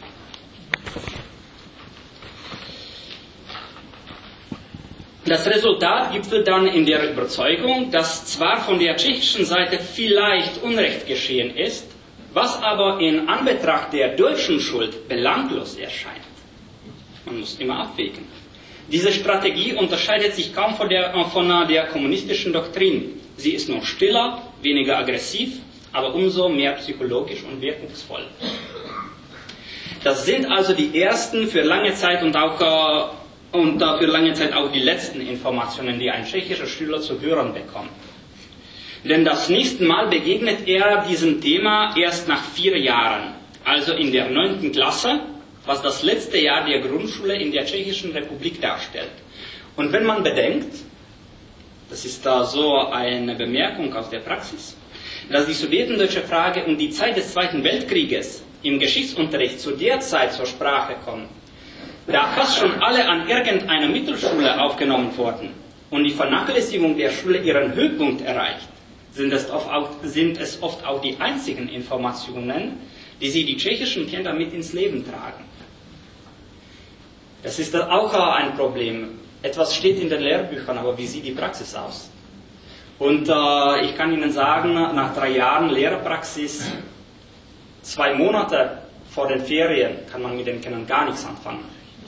Das Resultat gipfelt dann in der Überzeugung, dass zwar von der tschechischen Seite vielleicht Unrecht geschehen ist, was aber in Anbetracht der deutschen Schuld belanglos erscheint. Man muss immer abwägen. Diese Strategie unterscheidet sich kaum von der kommunistischen Doktrin. Sie ist noch stiller, weniger aggressiv, aber umso mehr psychologisch und wirkungsvoll. Das sind also die ersten für lange Zeit und für lange Zeit auch die letzten Informationen, die ein tschechischer Schüler zu hören bekommt. Denn das nächste Mal begegnet er diesem Thema erst nach 4 Jahren, also in der 9. Klasse, was das letzte Jahr der Grundschule in der Tschechischen Republik darstellt. Und wenn man bedenkt, das ist da so eine Bemerkung aus der Praxis, dass die sudetendeutsche Frage um die Zeit des Zweiten Weltkrieges im Geschichtsunterricht zu der Zeit zur Sprache kommt, da fast schon alle an irgendeiner Mittelschule aufgenommen wurden und die Vernachlässigung der Schule ihren Höhepunkt erreicht, sind es oft auch die einzigen Informationen, die sie die tschechischen Kinder mit ins Leben tragen. Das ist auch ein Problem. Etwas steht in den Lehrbüchern, aber wie sieht die Praxis aus? Und ich kann Ihnen sagen, nach 3 Jahren Lehrpraxis, 2 Monate vor den Ferien, kann man mit den Kindern gar nichts anfangen.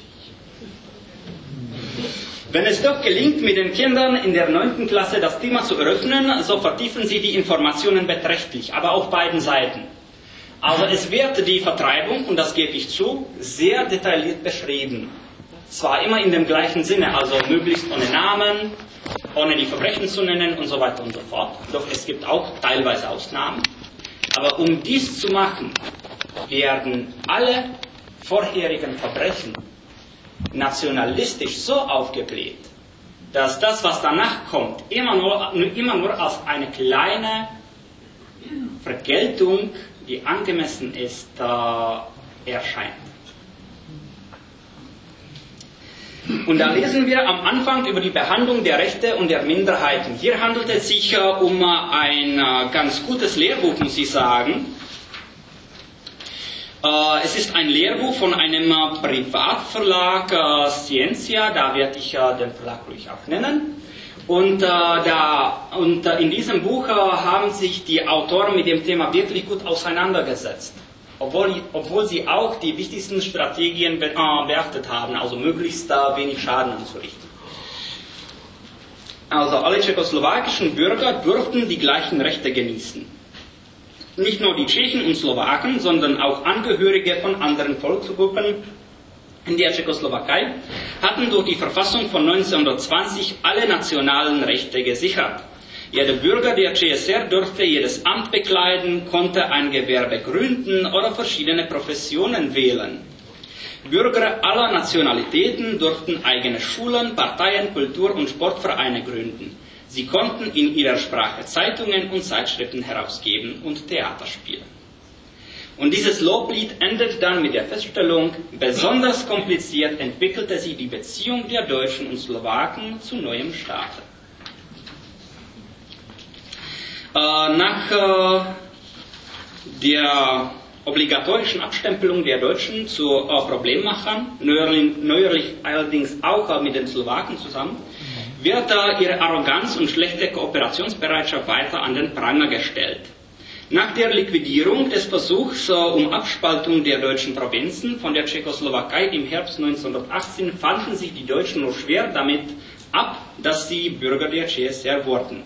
Wenn es doch gelingt, mit den Kindern in der 9. Klasse das Thema zu eröffnen, so vertiefen sie die Informationen beträchtlich, aber auf beiden Seiten. Aber es wird die Vertreibung, und das gebe ich zu, sehr detailliert beschrieben. Zwar immer in dem gleichen Sinne, also möglichst ohne Namen, ohne die Verbrechen zu nennen und so weiter und so fort. Doch es gibt auch teilweise Ausnahmen. Aber um dies zu machen, werden alle vorherigen Verbrechen nationalistisch so aufgebläht, dass das, was danach kommt, immer nur als eine kleine Vergeltung, die angemessen ist, erscheint. Und da lesen wir am Anfang über die Behandlung der Rechte und der Minderheiten. Hier handelt es sich um ein ganz gutes Lehrbuch, muss ich sagen. Es ist ein Lehrbuch von einem Privatverlag, Scientia, da werde ich den Verlag ruhig auch nennen. Und in diesem Buch haben sich die Autoren mit dem Thema wirklich gut auseinandergesetzt. Obwohl sie auch die wichtigsten Strategien beachtet haben, also möglichst wenig Schaden anzurichten. Also alle tschechoslowakischen Bürger durften die gleichen Rechte genießen. Nicht nur die Tschechen und Slowaken, sondern auch Angehörige von anderen Volksgruppen in der Tschechoslowakei hatten durch die Verfassung von 1920 alle nationalen Rechte gesichert. Jeder Bürger der CSR durfte jedes Amt bekleiden, konnte ein Gewerbe gründen oder verschiedene Professionen wählen. Bürger aller Nationalitäten durften eigene Schulen, Parteien, Kultur- und Sportvereine gründen. Sie konnten in ihrer Sprache Zeitungen und Zeitschriften herausgeben und Theater spielen. Und dieses Loblied endet dann mit der Feststellung, besonders kompliziert entwickelte sich die Beziehung der Deutschen und Slowaken zu neuem Staate. Nach der obligatorischen Abstempelung der Deutschen zu Problemmachern, neuerlich allerdings auch mit den Slowaken zusammen, wird ihre Arroganz und schlechte Kooperationsbereitschaft weiter an den Pranger gestellt. Nach der Liquidierung des Versuchs um Abspaltung der deutschen Provinzen von der Tschechoslowakei im Herbst 1918 fanden sich die Deutschen nur schwer damit ab, dass sie Bürger der CSR wurden.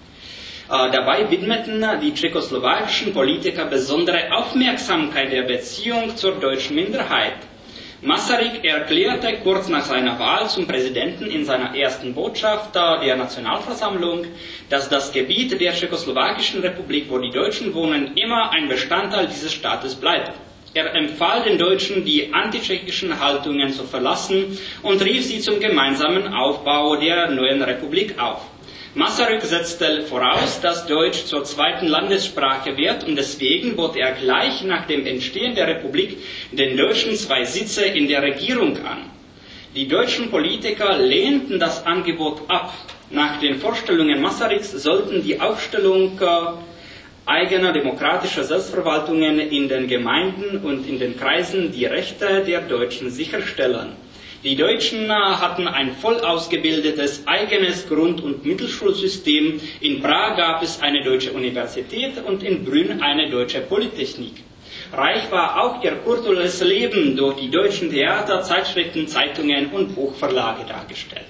Dabei widmeten die tschechoslowakischen Politiker besondere Aufmerksamkeit der Beziehung zur deutschen Minderheit. Masaryk erklärte kurz nach seiner Wahl zum Präsidenten in seiner ersten Botschaft der Nationalversammlung, dass das Gebiet der Tschechoslowakischen Republik, wo die Deutschen wohnen, immer ein Bestandteil dieses Staates bleibt. Er empfahl den Deutschen, die antitschechischen Haltungen zu verlassen und rief sie zum gemeinsamen Aufbau der neuen Republik auf. Masaryk setzte voraus, dass Deutsch zur zweiten Landessprache wird und deswegen bot er gleich nach dem Entstehen der Republik den Deutschen 2 Sitze in der Regierung an. Die deutschen Politiker lehnten das Angebot ab. Nach den Vorstellungen Masaryks sollten die Aufstellung eigener demokratischer Selbstverwaltungen in den Gemeinden und in den Kreisen die Rechte der Deutschen sicherstellen. Die Deutschen hatten ein voll ausgebildetes eigenes Grund- und Mittelschulsystem. In Prag gab es eine deutsche Universität und in Brünn eine deutsche Polytechnik. Reich war auch ihr kulturelles Leben durch die deutschen Theater, Zeitschriften, Zeitungen und Buchverlage dargestellt.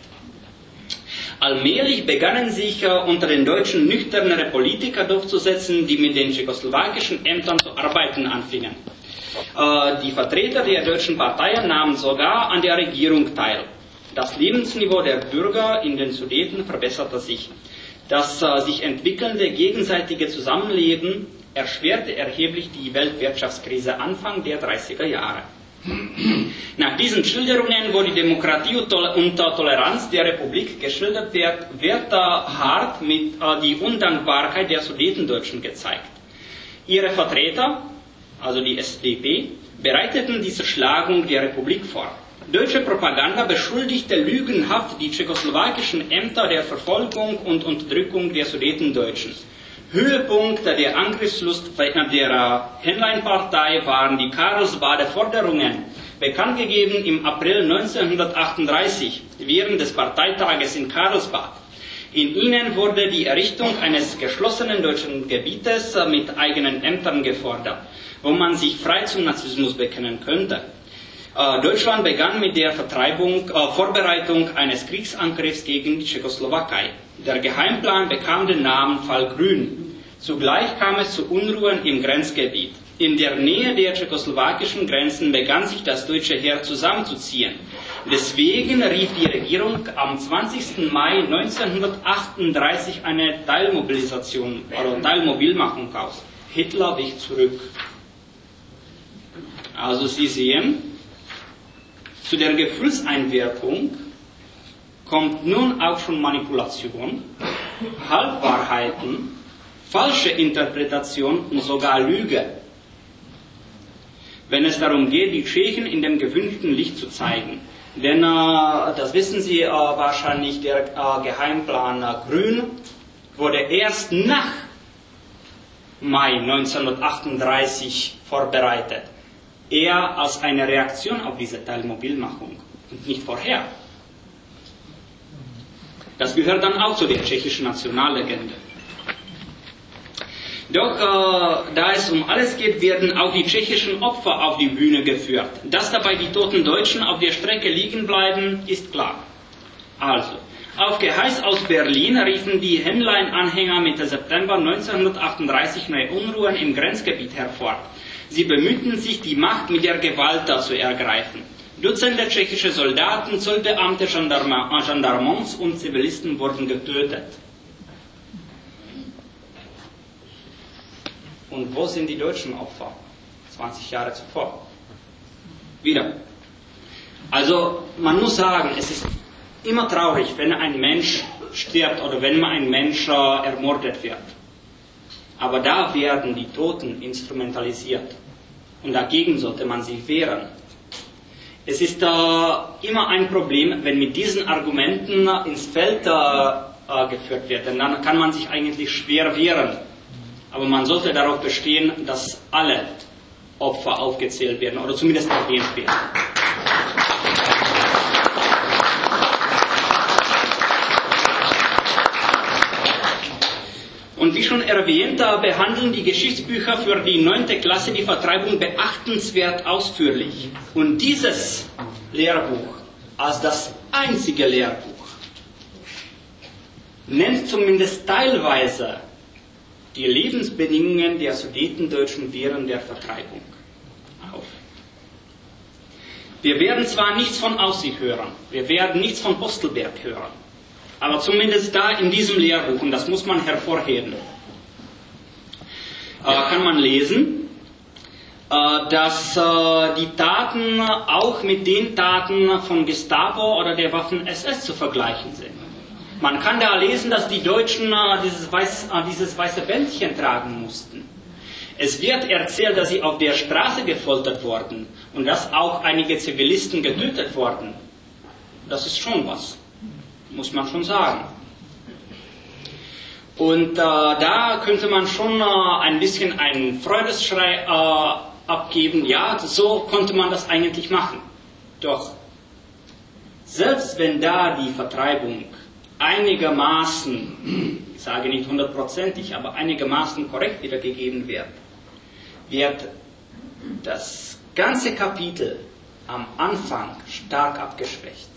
Allmählich begannen sich unter den Deutschen nüchternere Politiker durchzusetzen, die mit den tschechoslowakischen Ämtern zu arbeiten anfingen. Die Vertreter der deutschen Parteien nahmen sogar an der Regierung teil. Das Lebensniveau der Bürger in den Sudeten verbesserte sich. Das sich entwickelnde gegenseitige Zusammenleben erschwerte erheblich die Weltwirtschaftskrise Anfang der 30er Jahre. Nach diesen Schilderungen, wo die Demokratie und Toleranz der Republik geschildert wird hart mit die Undankbarkeit der Sudetendeutschen gezeigt. Ihre Vertreter, also die SDP, bereiteten die Zerschlagung der Republik vor. Deutsche Propaganda beschuldigte lügenhaft die tschechoslowakischen Ämter der Verfolgung und Unterdrückung der Sudetendeutschen. Höhepunkt der Angriffslust der Henlein-Partei waren die Karlsbader Forderungen, bekannt gegeben im April 1938 während des Parteitages in Karlsbad. In ihnen wurde die Errichtung eines geschlossenen deutschen Gebietes mit eigenen Ämtern gefordert, wo man sich frei zum Nazismus bekennen könnte. Deutschland begann mit der Vorbereitung eines Kriegsangriffs gegen die Tschechoslowakei. Der Geheimplan bekam den Namen Fall Grün. Zugleich kam es zu Unruhen im Grenzgebiet. In der Nähe der tschechoslowakischen Grenzen begann sich das deutsche Heer zusammenzuziehen. Deswegen rief die Regierung am 20. Mai 1938 eine Teilmobilisation oder Teilmobilmachung aus. Hitler wich zurück. Also Sie sehen, zu der Gefühlseinwirkung kommt nun auch schon Manipulation, Halbwahrheiten, falsche Interpretation und sogar Lüge, wenn es darum geht, die Tschechen in dem gewünschten Licht zu zeigen. Denn, das wissen Sie wahrscheinlich, der Geheimplan Grün wurde erst nach Mai 1938 vorbereitet. Eher als eine Reaktion auf diese Teilmobilmachung und nicht vorher. Das gehört dann auch zu der tschechischen Nationallegende. Doch da es um alles geht, werden auch die tschechischen Opfer auf die Bühne geführt. Dass dabei die toten Deutschen auf der Strecke liegen bleiben, ist klar. Also, auf Geheiß aus Berlin riefen die Henlein-Anhänger Mitte September 1938 neue Unruhen im Grenzgebiet hervor. Sie bemühten sich, die Macht mit der Gewalt zu ergreifen. Dutzende tschechische Soldaten, Zollbeamte, Gendarmons und Zivilisten wurden getötet. Und wo sind die deutschen Opfer? 20 Jahre zuvor. Wieder. Also man muss sagen, es ist immer traurig, wenn ein Mensch stirbt oder wenn ein Mensch ermordet wird. Aber da werden die Toten instrumentalisiert. Und dagegen sollte man sich wehren. Es ist immer ein Problem, wenn mit diesen Argumenten ins Feld geführt wird. Denn dann kann man sich eigentlich schwer wehren. Aber man sollte darauf bestehen, dass alle Opfer aufgezählt werden oder zumindest erwähnt werden. Und wie schon erwähnt, behandeln die Geschichtsbücher für die 9. Klasse die Vertreibung beachtenswert ausführlich. Und dieses Lehrbuch als das einzige Lehrbuch nennt zumindest teilweise die Lebensbedingungen der Sudetendeutschen während der Vertreibung auf. Wir werden zwar nichts von Aussig hören, wir werden nichts von Postelberg hören, aber zumindest da in diesem Lehrbuch, und das muss man hervorheben, kann man lesen, dass die Taten auch mit den Taten von Gestapo oder der Waffen-SS zu vergleichen sind. Man kann da lesen, dass die Deutschen dieses weiße Bändchen tragen mussten. Es wird erzählt, dass sie auf der Straße gefoltert wurden und dass auch einige Zivilisten getötet wurden. Das ist schon was, muss man schon sagen. Und da könnte man schon ein bisschen einen Freudesschrei abgeben. Ja, so konnte man das eigentlich machen. Doch, selbst wenn da die Vertreibung einigermaßen, ich sage nicht 100%, aber einigermaßen korrekt wiedergegeben wird das ganze Kapitel am Anfang stark abgeschwächt.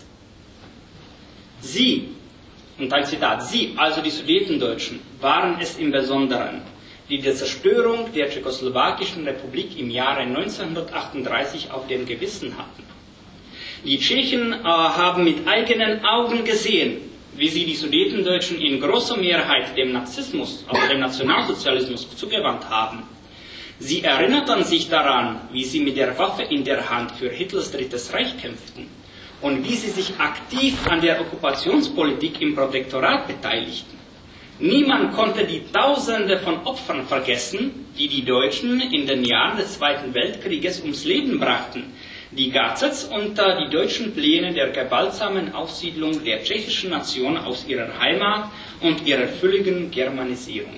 Sie, und ein Zitat, Sie, also die Sudetendeutschen, waren es im Besonderen, die die Zerstörung der Tschechoslowakischen Republik im Jahre 1938 auf dem Gewissen hatten. Die Tschechen haben mit eigenen Augen gesehen, wie sie die Sudetendeutschen in großer Mehrheit dem Narzissmus, also dem Nationalsozialismus zugewandt haben. Sie erinnerten sich daran, wie sie mit der Waffe in der Hand für Hitlers Drittes Reich kämpften und wie sie sich aktiv an der Okkupationspolitik im Protektorat beteiligten. Niemand konnte die Tausende von Opfern vergessen, die die Deutschen in den Jahren des Zweiten Weltkrieges ums Leben brachten, die KZs und die deutschen Pläne der gewaltsamen Aussiedlung der tschechischen Nation aus ihrer Heimat und ihrer völligen Germanisierung.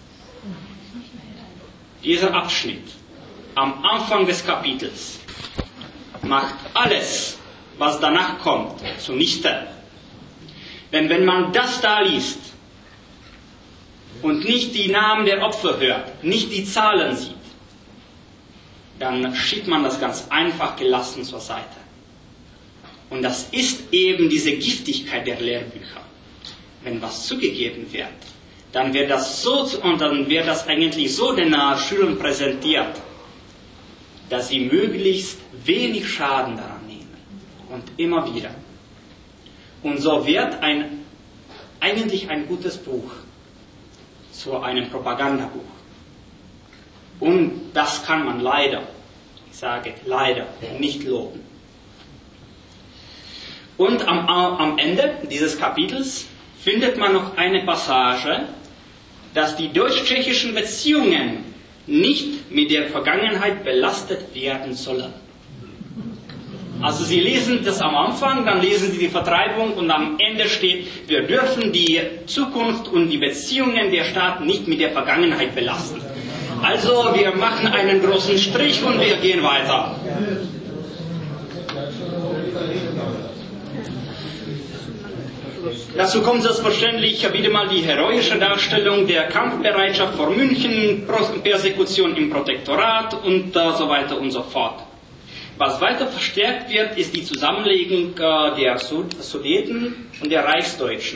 Dieser Abschnitt am Anfang des Kapitels macht alles, was danach kommt, zunichte. Denn wenn man das da liest und nicht die Namen der Opfer hört, nicht die Zahlen sieht, dann schiebt man das ganz einfach gelassen zur Seite. Und das ist eben diese Giftigkeit der Lehrbücher. Wenn was zugegeben wird, dann wird das so, und dann wird das eigentlich so den Schülern präsentiert, dass sie möglichst wenig Schaden daran nehmen. Und immer wieder. Und so wird eigentlich ein gutes Buch zu einem Propagandabuch. Und das kann man leider, ich sage leider, nicht loben. Und am Ende dieses Kapitels findet man noch eine Passage, dass die deutsch-tschechischen Beziehungen nicht mit der Vergangenheit belastet werden sollen. Also Sie lesen das am Anfang, dann lesen Sie die Vertreibung und am Ende steht, wir dürfen die Zukunft und die Beziehungen der Staaten nicht mit der Vergangenheit belasten. Also wir machen einen großen Strich und wir gehen weiter. Dazu kommt selbstverständlich wieder mal die heroische Darstellung der Kampfbereitschaft vor München, Persekution im Protektorat und so weiter und so fort. Was weiter verstärkt wird, ist die Zusammenlegung der Sudeten und der Reichsdeutschen.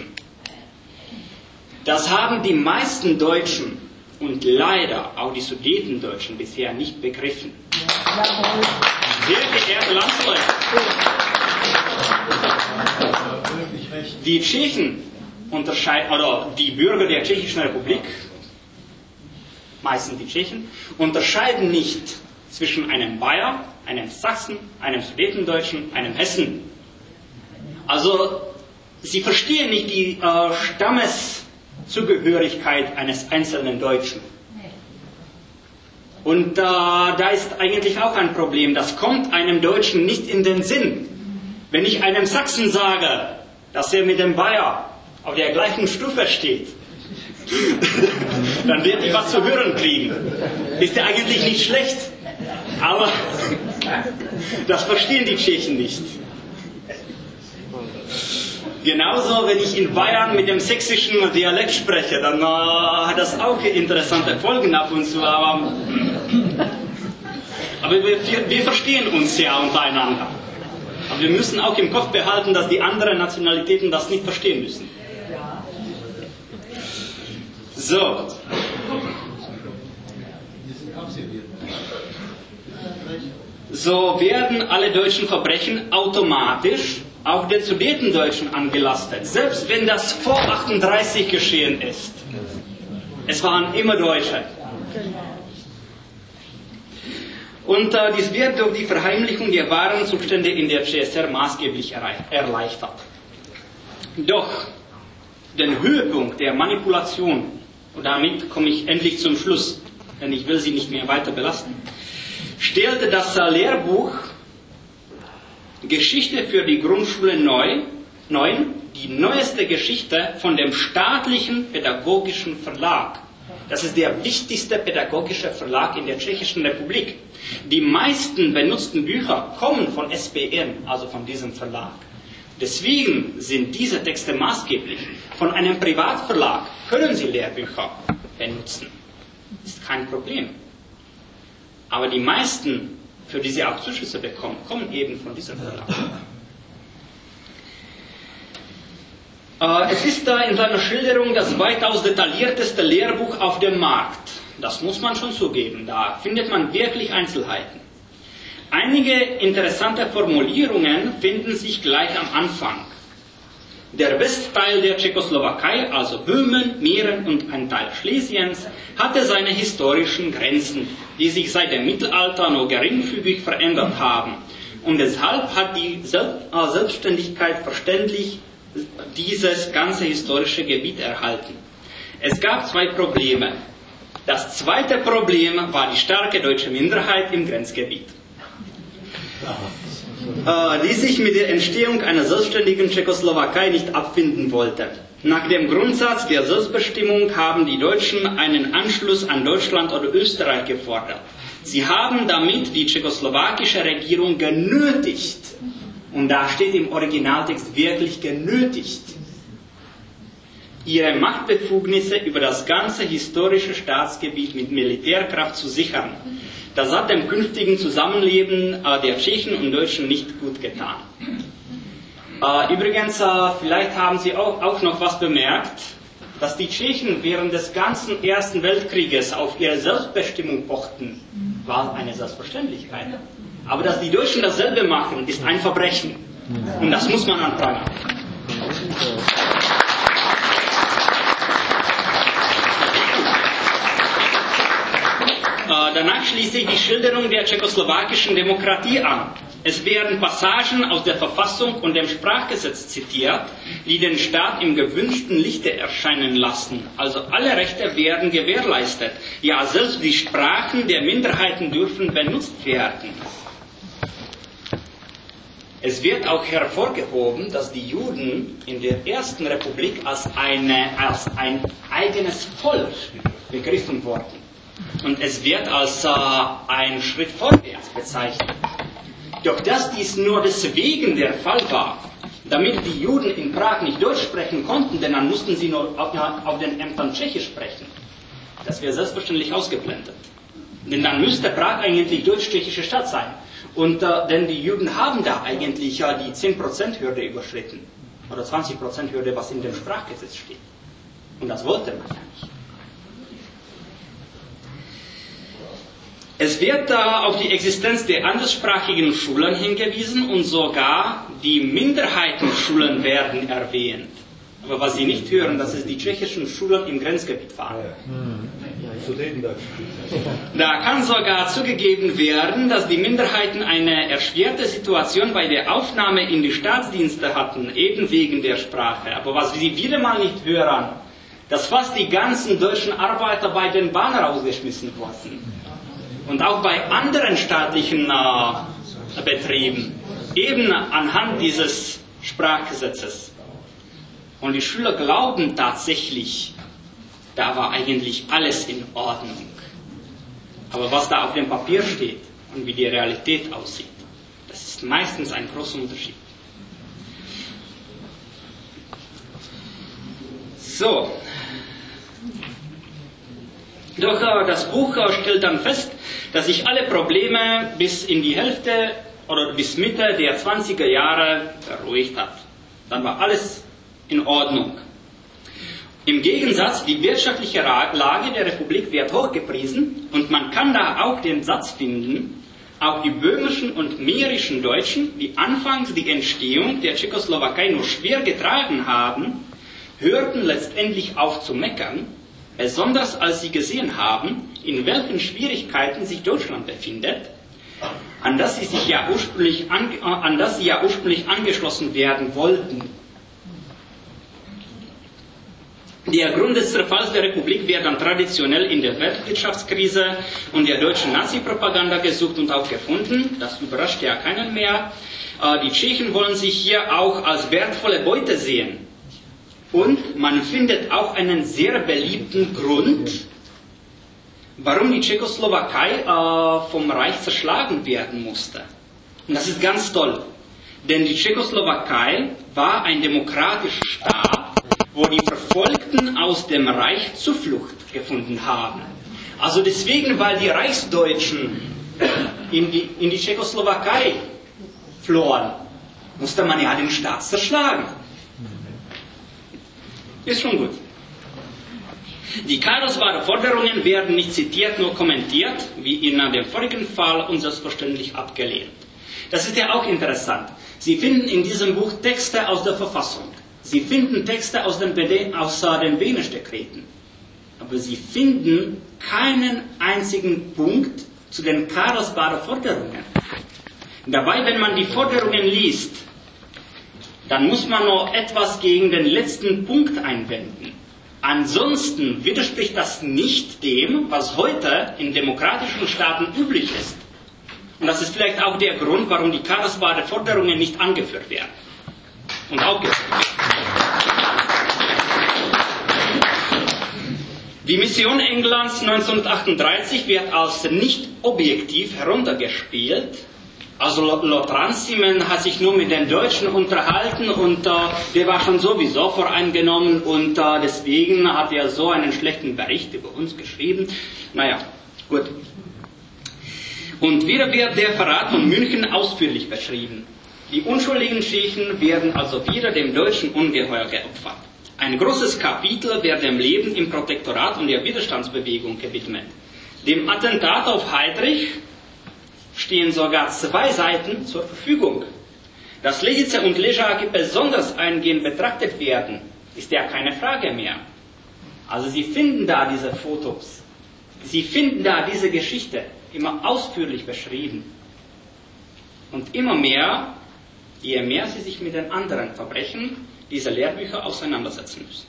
Das haben die meisten Deutschen und leider auch die Sudetendeutschen bisher nicht begriffen. Sehr geehrte Landsleute, die Tschechen oder die Bürger der Tschechischen Republik, meistens die Tschechen, unterscheiden nicht zwischen einem Bayer, einem Sachsen, einem Sudetendeutschen, einem Hessen. Also sie verstehen nicht die Stammeszugehörigkeit eines einzelnen Deutschen. Und da ist eigentlich auch ein Problem. Das kommt einem Deutschen nicht in den Sinn. Wenn ich einem Sachsen sage, dass er mit dem Bayer auf der gleichen Stufe steht, dann wird er was zu hören kriegen. Ist ja eigentlich nicht schlecht. Aber das verstehen die Tschechen nicht. Genauso, wenn ich in Bayern mit dem sächsischen Dialekt spreche, dann hat das auch interessante Folgen ab und zu. Aber wir verstehen uns ja untereinander. Aber wir müssen auch im Kopf behalten, dass die anderen Nationalitäten das nicht verstehen müssen. So. So werden alle deutschen Verbrechen automatisch auch den Sudetendeutschen angelastet, selbst wenn das vor 38 geschehen ist. Es waren immer Deutsche. Und dies wird durch die Verheimlichung der wahren Zustände in der CSR maßgeblich erleichtert. Doch den Höhepunkt der Manipulation, und damit komme ich endlich zum Schluss, denn ich will Sie nicht mehr weiter belasten, stellte das Lehrbuch Geschichte für die Grundschule 9, die neueste Geschichte von dem staatlichen pädagogischen Verlag. Das ist der wichtigste pädagogische Verlag in der Tschechischen Republik. Die meisten benutzten Bücher kommen von SPN, also von diesem Verlag. Deswegen sind diese Texte maßgeblich. Von einem Privatverlag können Sie Lehrbücher benutzen. Ist kein Problem. Aber die meisten, für die Sie auch Zuschüsse bekommen, kommen eben von diesem Verlag. Es ist da in seiner Schilderung das weitaus detaillierteste Lehrbuch auf dem Markt. Das muss man schon zugeben. Da findet man wirklich Einzelheiten. Einige interessante Formulierungen finden sich gleich am Anfang. Der Westteil der Tschechoslowakei, also Böhmen, Mähren und ein Teil Schlesiens, hatte seine historischen Grenzen, die sich seit dem Mittelalter nur geringfügig verändert haben. Und deshalb hat die Selbstständigkeit verständlich dieses ganze historische Gebiet erhalten. Es gab zwei Probleme. Das zweite Problem war die starke deutsche Minderheit im Grenzgebiet, die sich mit der Entstehung einer selbstständigen Tschechoslowakei nicht abfinden wollte. Nach dem Grundsatz der Selbstbestimmung haben die Deutschen einen Anschluss an Deutschland oder Österreich gefordert. Sie haben damit die tschechoslowakische Regierung genötigt, und da steht im Originaltext wirklich genötigt, ihre Machtbefugnisse über das ganze historische Staatsgebiet mit Militärkraft zu sichern. Das hat dem künftigen Zusammenleben der Tschechen und Deutschen nicht gut getan. Übrigens, vielleicht haben Sie auch noch was bemerkt, dass die Tschechen während des ganzen Ersten Weltkrieges auf ihre Selbstbestimmung pochten, war eine Selbstverständlichkeit. Aber dass die Deutschen dasselbe machen, ist ein Verbrechen. Und das muss man anprangern. Danach schließe ich die Schilderung der tschechoslowakischen Demokratie an. Es werden Passagen aus der Verfassung und dem Sprachgesetz zitiert, die den Staat im gewünschten Lichte erscheinen lassen. Also alle Rechte werden gewährleistet. Ja, selbst die Sprachen der Minderheiten dürfen benutzt werden. Es wird auch hervorgehoben, dass die Juden in der Ersten Republik als ein eigenes Volk begriffen wurden. Und es wird als ein Schritt vorwärts bezeichnet. Doch dass dies nur deswegen der Fall war, damit die Juden in Prag nicht Deutsch sprechen konnten, denn dann mussten sie nur auf den Ämtern Tschechisch sprechen. Das wäre selbstverständlich ausgeblendet. Denn dann müsste Prag eigentlich deutsch-tschechische Stadt sein. Und denn die Juden haben da eigentlich ja die 10%-Hürde überschritten. Oder 20%-Hürde, was in dem Sprachgesetz steht. Und das wollte man ja nicht. Es wird auf die Existenz der anderssprachigen Schulen hingewiesen und sogar die Minderheitenschulen werden erwähnt. Aber was Sie nicht hören, dass es die tschechischen Schulen im Grenzgebiet waren. Da kann sogar zugegeben werden, dass die Minderheiten eine erschwerte Situation bei der Aufnahme in die Staatsdienste hatten, eben wegen der Sprache. Aber was Sie wieder mal nicht hören, dass fast die ganzen deutschen Arbeiter bei den Bahnen rausgeschmissen wurden. Und auch bei anderen staatlichen Betrieben, eben anhand dieses Sprachgesetzes. Und die Schüler glauben tatsächlich, da war eigentlich alles in Ordnung. Aber was da auf dem Papier steht und wie die Realität aussieht, das ist meistens ein großer Unterschied. So. Doch das Buch stellt dann fest, dass sich alle Probleme bis in die Hälfte oder bis Mitte der 20er Jahre beruhigt hat. Dann war alles in Ordnung. Im Gegensatz, die wirtschaftliche Lage der Republik wird hochgepriesen und man kann da auch den Satz finden, auch die böhmischen und mährischen Deutschen, die anfangs die Entstehung der Tschechoslowakei nur schwer getragen haben, hörten letztendlich auf zu meckern, besonders als sie gesehen haben, in welchen Schwierigkeiten sich Deutschland befindet, an das sie ja ursprünglich angeschlossen werden wollten. Der Grund des Zerfalls der Republik wird dann traditionell in der Weltwirtschaftskrise und der deutschen Nazi-Propaganda gesucht und auch gefunden. Das überrascht ja keinen mehr. Die Tschechen wollen sich hier auch als wertvolle Beute sehen. Und man findet auch einen sehr beliebten Grund, warum die Tschechoslowakei vom Reich zerschlagen werden musste. Und das ist ganz toll. Denn die Tschechoslowakei war ein demokratischer Staat, wo die Verfolgten aus dem Reich Zuflucht gefunden haben. Also deswegen, weil die Reichsdeutschen in die Tschechoslowakei flohen, musste man ja den Staat zerschlagen. Ist schon gut. Die Karlsbader Forderungen werden nicht zitiert, nur kommentiert, wie in dem vorigen Fall, und selbstverständlich abgelehnt. Das ist ja auch interessant. Sie finden in diesem Buch Texte aus der Verfassung. Sie finden Texte aus den Benesch-Dekreten, aber Sie finden keinen einzigen Punkt zu den Karlsbader Forderungen. Dabei, wenn man die Forderungen liest, dann muss man noch etwas gegen den letzten Punkt einwenden. Ansonsten widerspricht das nicht dem, was heute in demokratischen Staaten üblich ist. Und das ist vielleicht auch der Grund, warum die Karlsbader Forderungen nicht angeführt werden. Und aufgeführt werden. Die Mission Englands 1938 wird als nicht objektiv heruntergespielt. Also Lord Runciman hat sich nur mit den Deutschen unterhalten und der war schon sowieso voreingenommen und deswegen hat er so einen schlechten Bericht über uns geschrieben. Naja, gut. Und wieder wird der Verrat von München ausführlich beschrieben. Die unschuldigen Tschechen werden also wieder dem deutschen Ungeheuer geopfert. Ein großes Kapitel wird dem Leben im Protektorat und der Widerstandsbewegung gewidmet. Dem Attentat auf Heydrich stehen sogar 2 Seiten zur Verfügung. Dass Ledice und Ležáky besonders eingehend betrachtet werden, ist ja keine Frage mehr. Also Sie finden da diese Fotos, Sie finden da diese Geschichte immer ausführlich beschrieben. Und immer mehr, je mehr Sie sich mit den anderen Verbrechen dieser Lehrbücher auseinandersetzen müssen.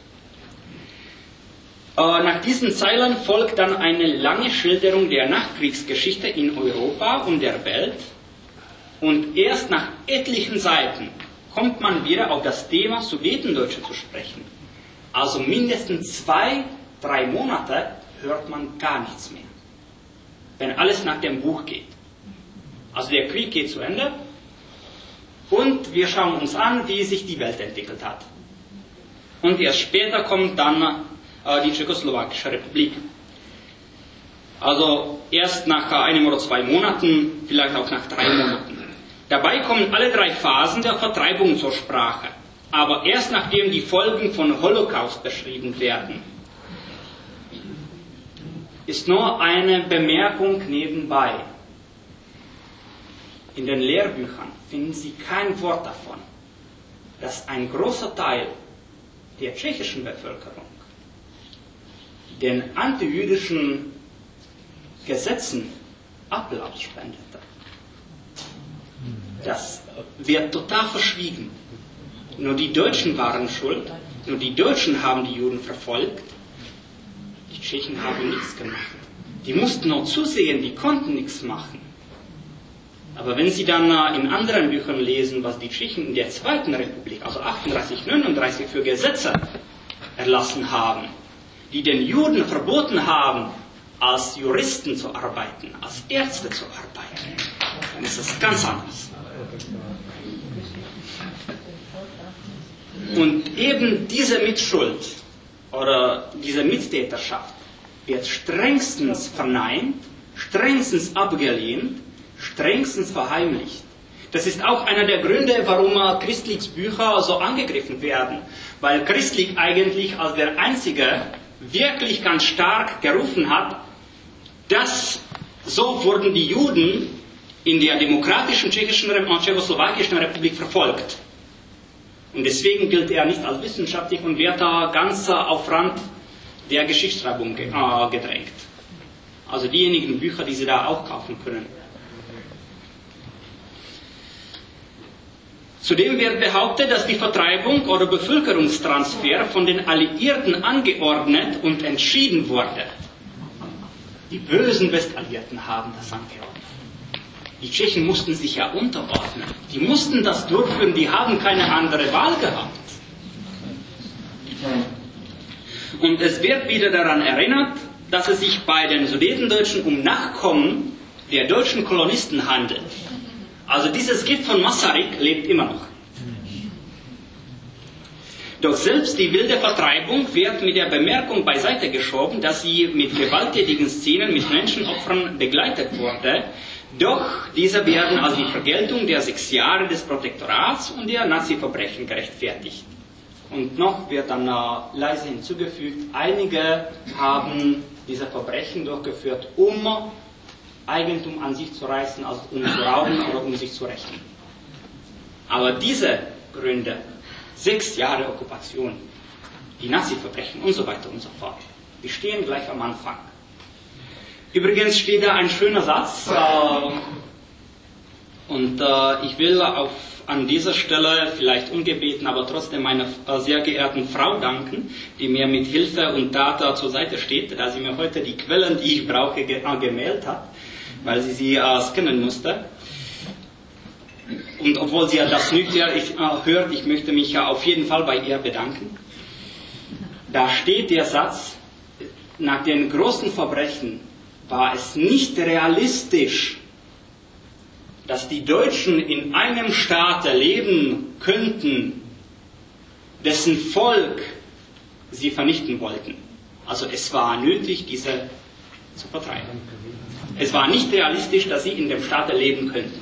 Nach diesen Zeilen folgt dann eine lange Schilderung der Nachkriegsgeschichte in Europa und der Welt. Und erst nach etlichen Seiten kommt man wieder auf das Thema Sudetendeutsche zu sprechen. Also mindestens 2-3 Monate hört man gar nichts mehr, wenn alles nach dem Buch geht. Also der Krieg geht zu Ende und wir schauen uns an, wie sich die Welt entwickelt hat. Und erst später kommt dann die Tschechoslowakische Republik. Also erst nach 1 oder 2 Monaten, vielleicht auch nach 3 Monaten. Dabei kommen alle 3 Phasen der Vertreibung zur Sprache, aber erst nachdem die Folgen von Holocaust beschrieben werden. Ist nur eine Bemerkung nebenbei. In den Lehrbüchern finden Sie kein Wort davon, dass ein großer Teil der tschechischen Bevölkerung den antijüdischen Gesetzen Applaus spendete. Das wird total verschwiegen. Nur die Deutschen waren schuld, nur die Deutschen haben die Juden verfolgt. Die Tschechen haben nichts gemacht. Die mussten nur zusehen, die konnten nichts machen. Aber wenn Sie dann in anderen Büchern lesen, was die Tschechen in der Zweiten Republik, also 38, 39, für Gesetze erlassen haben, die den Juden verboten haben, als Juristen zu arbeiten, als Ärzte zu arbeiten, dann ist das ganz anders. Und eben diese Mitschuld oder diese Mittäterschaft wird strengstens verneint, strengstens abgelehnt, strengstens verheimlicht. Das ist auch einer der Gründe, warum Christlichs Bücher so angegriffen werden. Weil Christlich eigentlich als der Einzige wirklich ganz stark gerufen hat, dass so wurden die Juden in der demokratischen tschechischen und tschechoslowakischen Republik verfolgt. Und deswegen gilt er nicht als wissenschaftlich und wird da ganz auf Rand der Geschichtsschreibung gedrängt. Also diejenigen Bücher, die Sie da auch kaufen können. Zudem wird behauptet, dass die Vertreibung oder Bevölkerungstransfer von den Alliierten angeordnet und entschieden wurde. Die bösen Westalliierten haben das angeordnet. Die Tschechen mussten sich ja unterordnen. Die mussten das durchführen, die haben keine andere Wahl gehabt. Und es wird wieder daran erinnert, dass es sich bei den Sudetendeutschen um Nachkommen der deutschen Kolonisten handelt. Also dieses Gift von Masaryk lebt immer noch. Doch selbst die wilde Vertreibung wird mit der Bemerkung beiseite geschoben, dass sie mit gewalttätigen Szenen mit Menschenopfern begleitet wurde. Doch diese werden als die Vergeltung der 6 Jahre des Protektorats und der Nazi-Verbrechen gerechtfertigt. Und noch wird dann leise hinzugefügt, einige haben diese Verbrechen durchgeführt, um Eigentum an sich zu reißen, also um zu rauben oder um sich zu rächen. Aber diese Gründe 6 Jahre Okkupation, die Nazi-Verbrechen und so weiter und so fort. Wir stehen gleich am Anfang. Übrigens steht da ein schöner Satz, und ich will an dieser Stelle vielleicht ungebeten, aber trotzdem meiner sehr geehrten Frau danken, die mir mit Hilfe und Tat zur Seite steht, da sie mir heute die Quellen, die ich brauche, gemeldet hat, weil sie scannen musste. Und obwohl sie ja das nicht hört, ich möchte mich auf jeden Fall bei ihr bedanken. Da steht der Satz, nach den großen Verbrechen war es nicht realistisch, dass die Deutschen in einem Staat leben könnten, dessen Volk sie vernichten wollten. Also es war nötig, diese zu vertreiben. Es war nicht realistisch, dass sie in dem Staat leben könnten.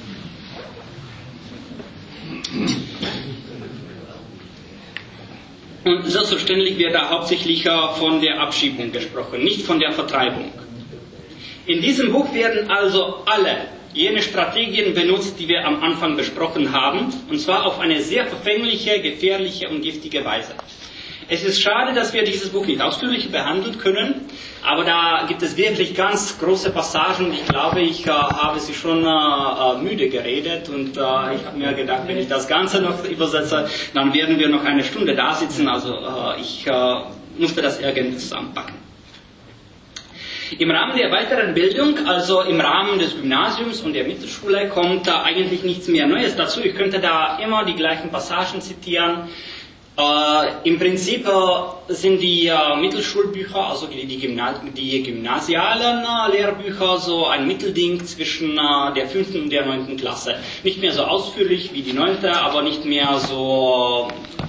Und selbstverständlich wird da hauptsächlich von der Abschiebung gesprochen, nicht von der Vertreibung. In diesem Buch werden also alle jene Strategien benutzt, die wir am Anfang besprochen haben, und zwar auf eine sehr verfängliche, gefährliche und giftige Weise. Es ist schade, dass wir dieses Buch nicht ausführlich behandeln können, aber da gibt es wirklich ganz große Passagen. Ich glaube, ich habe sie schon müde geredet und ich habe mir gedacht, wenn ich das Ganze noch übersetze, dann werden wir noch eine Stunde da sitzen. Also ich musste das irgendwie zusammenpacken. Im Rahmen der weiteren Bildung, also im Rahmen des Gymnasiums und der Mittelschule, kommt da eigentlich nichts mehr Neues dazu. Ich könnte da immer die gleichen Passagen zitieren. Im Prinzip sind die Mittelschulbücher, also die gymnasialen Lehrbücher, so ein Mittelding zwischen der 5. und der 9. Klasse. Nicht mehr so ausführlich wie die 9., aber nicht mehr so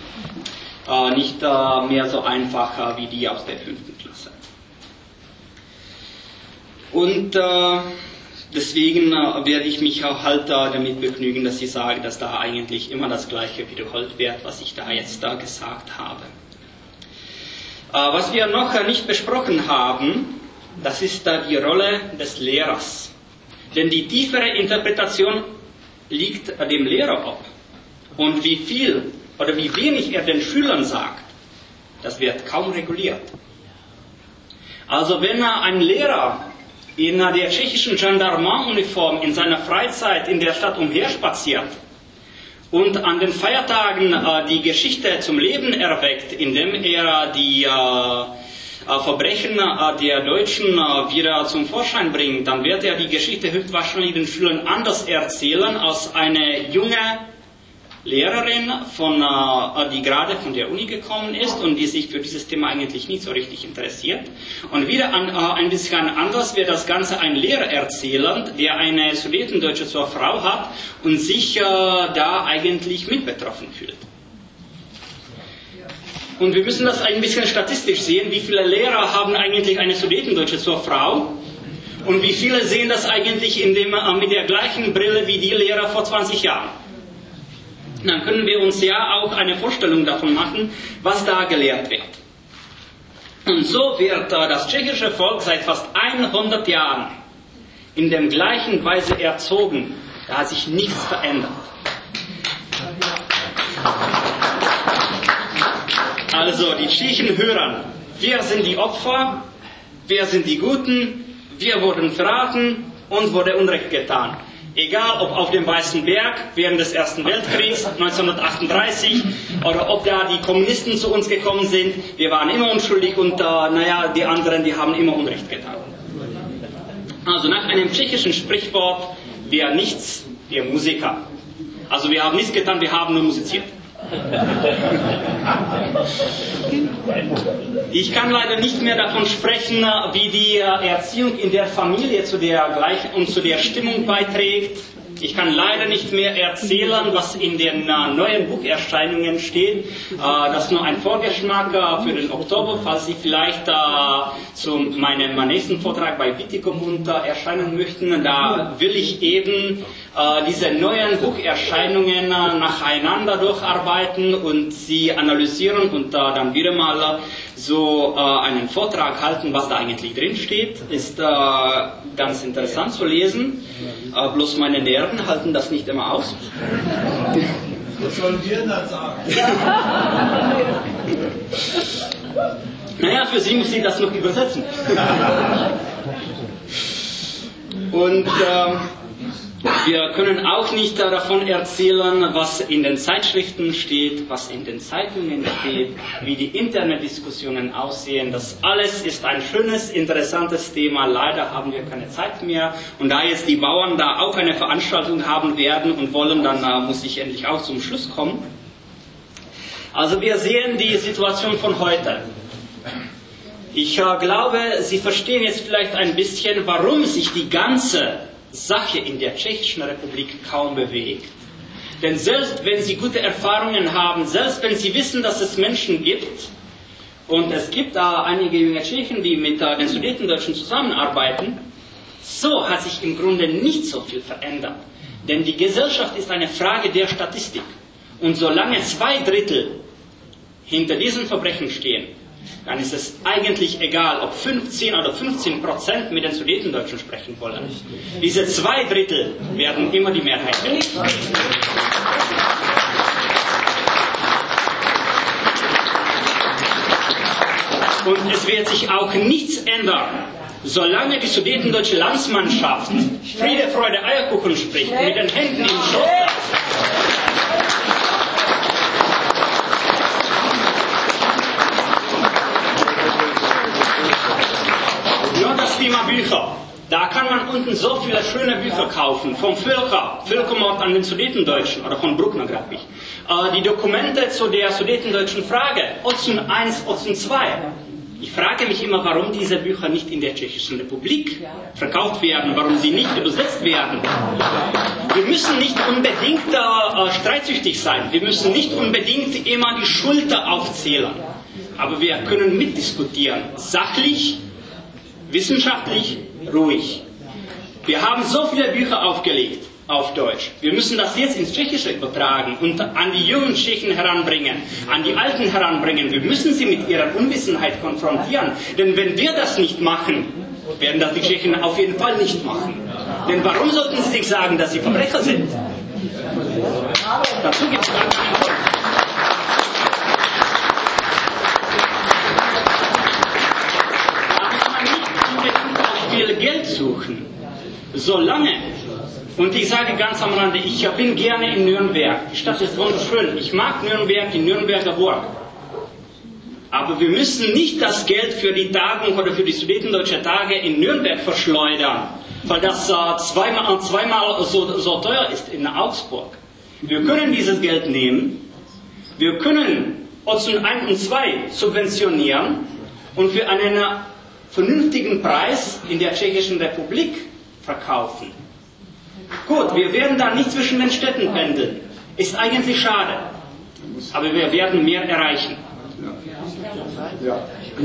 einfach wie die aus der 5. Klasse. Und deswegen werde ich mich auch halt damit begnügen, dass ich sage, dass da eigentlich immer das Gleiche wiederholt wird, was ich da jetzt gesagt habe. Was wir noch nicht besprochen haben, das ist die Rolle des Lehrers. Denn die tiefere Interpretation liegt dem Lehrer ob. Und wie viel oder wie wenig er den Schülern sagt, das wird kaum reguliert. Also wenn ein Lehrer in der tschechischen Gendarmenuniform in seiner Freizeit in der Stadt umherspaziert und an den Feiertagen die Geschichte zum Leben erweckt, indem er die Verbrechen der Deutschen wieder zum Vorschein bringt, dann wird er die Geschichte höchstwahrscheinlich den Schülern anders erzählen als eine junge Lehrerin, die gerade von der Uni gekommen ist und die sich für dieses Thema eigentlich nicht so richtig interessiert. Und wieder ein bisschen anders wird das Ganze ein Lehrer erzählen, der eine Sudetendeutsche zur Frau hat und sich da eigentlich mit betroffen fühlt. Und wir müssen das ein bisschen statistisch sehen, wie viele Lehrer haben eigentlich eine Sudetendeutsche zur Frau und wie viele sehen das eigentlich mit der gleichen Brille wie die Lehrer vor 20 Jahren. Dann können wir uns ja auch eine Vorstellung davon machen, was da gelehrt wird. Und so wird das tschechische Volk seit fast 100 Jahren in der gleichen Weise erzogen. Da hat sich nichts verändert. Also die Tschechen hören, wir sind die Opfer, wir sind die Guten, wir wurden verraten, uns wurde Unrecht getan. Egal ob auf dem Weißen Berg während des Ersten Weltkriegs 1938 oder ob da die Kommunisten zu uns gekommen sind, wir waren immer unschuldig und die anderen, die haben immer Unrecht getan. Also nach einem tschechischen Sprichwort, wer nichts, der Musiker. Also wir haben nichts getan, wir haben nur musiziert. Ich kann leider nicht mehr davon sprechen, wie die Erziehung in der Familie zu der Stimmung beiträgt. Ich kann leider nicht mehr erzählen, was in den neuen Bucherscheinungen steht. Das ist nur ein Vorgeschmack für den Oktober, falls Sie vielleicht zu meinem nächsten Vortrag bei Wittikum erscheinen möchten. Da will ich eben diese neuen Bucherscheinungen nacheinander durcharbeiten und sie analysieren und dann wieder mal so einen Vortrag halten, was da eigentlich drin steht. Ist ganz interessant zu lesen. Bloß meine Nerven halten das nicht immer aus. Was sollen wir denn dann sagen? Naja, für Sie muss ich das noch übersetzen. Und wir können auch nicht davon erzählen, was in den Zeitschriften steht, was in den Zeitungen steht, wie die Internetdiskussionen aussehen. Das alles ist ein schönes, interessantes Thema. Leider haben wir keine Zeit mehr. Und da jetzt die Bauern da auch eine Veranstaltung haben werden und wollen, dann muss ich endlich auch zum Schluss kommen. Also wir sehen die Situation von heute. Ich glaube, Sie verstehen jetzt vielleicht ein bisschen, warum sich die ganze Sache in der Tschechischen Republik kaum bewegt. Denn selbst wenn Sie gute Erfahrungen haben, selbst wenn Sie wissen, dass es Menschen gibt, und es gibt einige junge Tschechen, die mit den Sudetendeutschen zusammenarbeiten, so hat sich im Grunde nicht so viel verändert. Denn die Gesellschaft ist eine Frage der Statistik. Und solange 2/3 hinter diesen Verbrechen stehen, dann ist es eigentlich egal, ob 15 oder 15% mit den Sudetendeutschen sprechen wollen. Diese 2/3 werden immer die Mehrheit werden. Und es wird sich auch nichts ändern, solange die sudetendeutsche Landsmannschaft Friede, Freude, Eierkuchen spricht, mit den Händen im Schoß. Nur das Thema Bücher. Da kann man unten so viele schöne Bücher kaufen, vom Völkermord an den Sudetendeutschen, oder von Bruckner, glaube ich. Die Dokumente zu der sudetendeutschen Frage, Otzen 1, Otzen 2. Ich frage mich immer, warum diese Bücher nicht in der Tschechischen Republik verkauft werden, warum sie nicht übersetzt werden. Wir müssen nicht unbedingt streitsüchtig sein, wir müssen nicht unbedingt immer die Schuld aufzählen, aber wir können mitdiskutieren, sachlich, wissenschaftlich, ruhig. Wir haben so viele Bücher aufgelegt auf Deutsch. Wir müssen das jetzt ins Tschechische übertragen und an die jungen Tschechen heranbringen, an die Alten heranbringen. Wir müssen sie mit ihrer Unwissenheit konfrontieren. Denn wenn wir das nicht machen, werden das die Tschechen auf jeden Fall nicht machen. Denn warum sollten sie sich sagen, dass sie Verbrecher sind? Dazu gibt es gar keinen Grund. Viel Geld suchen, solange, und ich sage ganz am Rande, ich bin gerne in Nürnberg, die Stadt ist wunderschön, ich mag Nürnberg, die Nürnberger Burg, aber wir müssen nicht das Geld für die Tagung oder für die Sudetendeutsche Tage in Nürnberg verschleudern, weil das zweimal so teuer ist in Augsburg. Wir können dieses Geld nehmen, wir können Otzen 1 und 2 subventionieren und für einen vernünftigen Preis in der Tschechischen Republik verkaufen. Gut, wir werden da nicht zwischen den Städten pendeln. Ist eigentlich schade. Aber wir werden mehr erreichen. Ja.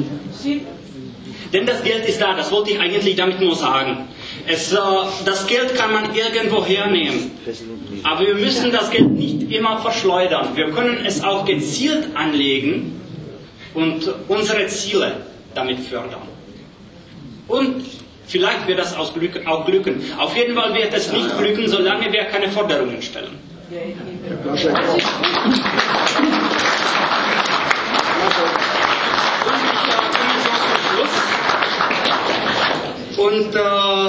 Denn das Geld ist da, das wollte ich eigentlich damit nur sagen. Das Geld kann man irgendwo hernehmen. Aber wir müssen das Geld nicht immer verschleudern. Wir können es auch gezielt anlegen und unsere Ziele damit fördern. Und vielleicht wird das auch glücken. Auf jeden Fall wird es nicht glücken, solange wir keine Forderungen stellen. Und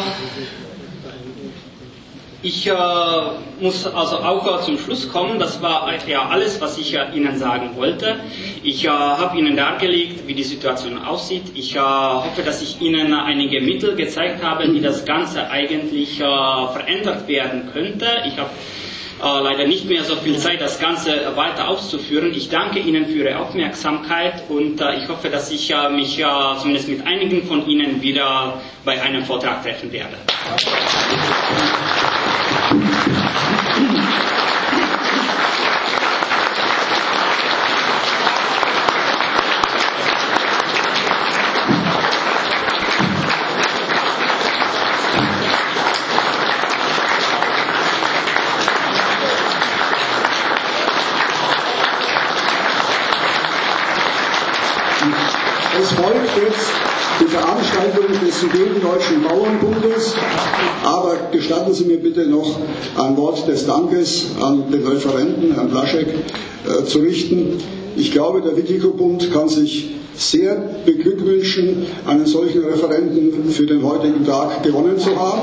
ich muss also auch zum Schluss kommen. Das war ja alles, was ich Ihnen sagen wollte. Ich habe Ihnen dargelegt, wie die Situation aussieht. Ich hoffe, dass ich Ihnen einige Mittel gezeigt habe, wie das Ganze eigentlich verändert werden könnte. Ich habe leider nicht mehr so viel Zeit, das Ganze weiter auszuführen. Ich danke Ihnen für Ihre Aufmerksamkeit und ich hoffe, dass ich mich zumindest mit einigen von Ihnen wieder bei einem Vortrag treffen werde. Es folgt jetzt die Veranstaltung des Sudetendeutschen Bauernbundes. Aber gestatten Sie mir bitte noch ein Wort des Dankes an den Referenten, Herrn Blaschek, zu richten. Ich glaube, der Witiko-Bund kann sich sehr beglückwünschen, einen solchen Referenten für den heutigen Tag gewonnen zu haben.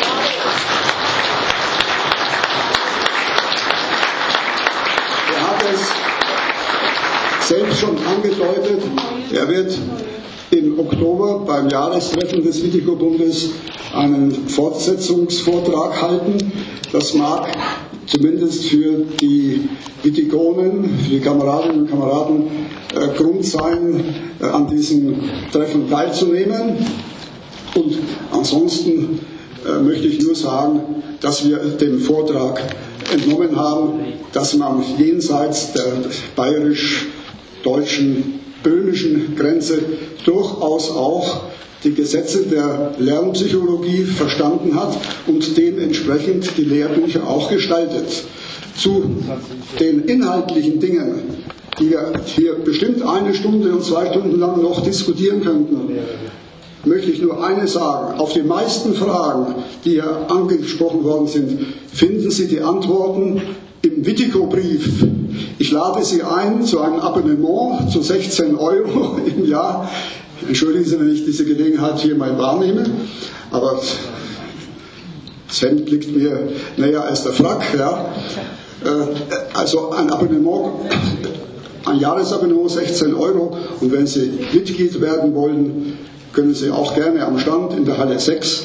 Er hat es selbst schon angedeutet, er wird im Oktober beim Jahrestreffen des Witiko-Bundes einen Fortsetzungsvortrag halten. Das mag zumindest für die Witikonen, für die Kameradinnen und Kameraden Grund sein, an diesem Treffen teilzunehmen. Und ansonsten möchte ich nur sagen, dass wir dem Vortrag entnommen haben, dass man jenseits der bayerisch-deutschen, böhmischen Grenze durchaus auch die Gesetze der Lernpsychologie verstanden hat und dementsprechend die Lehrbücher auch gestaltet. Zu den inhaltlichen Dingen, die wir hier bestimmt 1 Stunde und 2 Stunden lang noch diskutieren könnten, möchte ich nur eines sagen. Auf die meisten Fragen, die hier angesprochen worden sind, finden Sie die Antworten im Witiko-Brief. Ich lade Sie ein zu einem Abonnement zu 16 € im Jahr. Entschuldigen Sie, wenn ich diese Gelegenheit hier mal wahrnehme, aber das Hemd liegt mir näher als der Frack. Ja. Also ein Abonnement, ein Jahresabonnement 16 €, und wenn Sie Mitglied werden wollen, können Sie auch gerne am Stand in der Halle 6,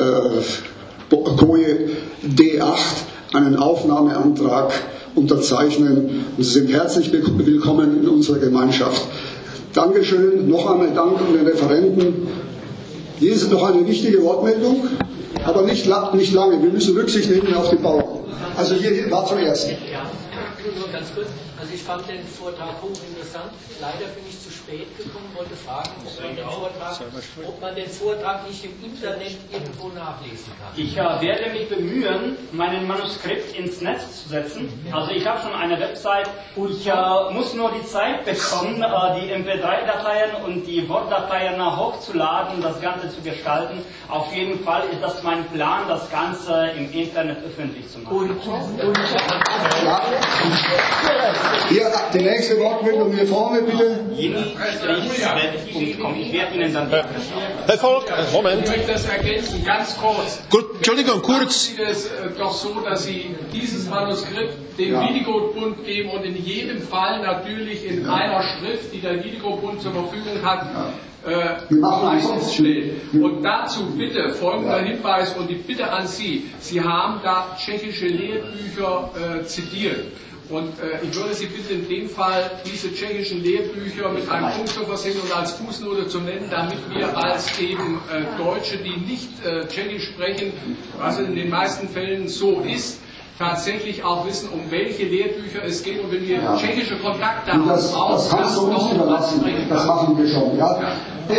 Koje D8, einen Aufnahmeantrag unterzeichnen. Und Sie sind herzlich willkommen in unserer Gemeinschaft. Dankeschön, noch einmal Dank an den Referenten. Hier ist noch eine wichtige Wortmeldung, aber nicht lange. Wir müssen Rücksicht nehmen auf die Bauern. Also hier war zuerst. Ja, nur ganz kurz. Also ich fand den Vortrag hochinteressant. Leider bin ich zu spät gekommen, wollte fragen, ob man den Vortrag nicht im Internet irgendwo nachlesen kann. Ich werde mich bemühen, mein Manuskript ins Netz zu setzen. Also ich habe schon eine Website. Ich muss nur die Zeit bekommen, die MP3-Dateien und die Word-Dateien hochzuladen, das Ganze zu gestalten. Auf jeden Fall ist das mein Plan, das Ganze im Internet öffentlich zu machen. Hier, die nächste Wortmeldung hier vorne, bitte. Ich werde Ihnen dann... Herr Volk, Moment. Ich möchte das ergänzen, ganz kurz. Gut, Entschuldigung, kurz. Sie das doch so, dass Sie dieses Manuskript dem Witiko-Bund geben und in jedem Fall natürlich in einer Schrift, die der Witiko-Bund zur Verfügung hat, und dazu bitte folgender Hinweis und die Bitte an Sie. Sie haben da tschechische Lehrbücher zitiert. Und ich würde Sie bitten, in dem Fall diese tschechischen Lehrbücher mit einem Punkt zu versehen und als Fußnote zu nennen, damit wir als eben Deutsche, die nicht Tschechisch sprechen, was in den meisten Fällen so ist, tatsächlich auch wissen, um welche Lehrbücher es geht. Und wenn wir tschechische Kontakte haben, das kannst du uns überlassen. Das machen wir schon. Ja?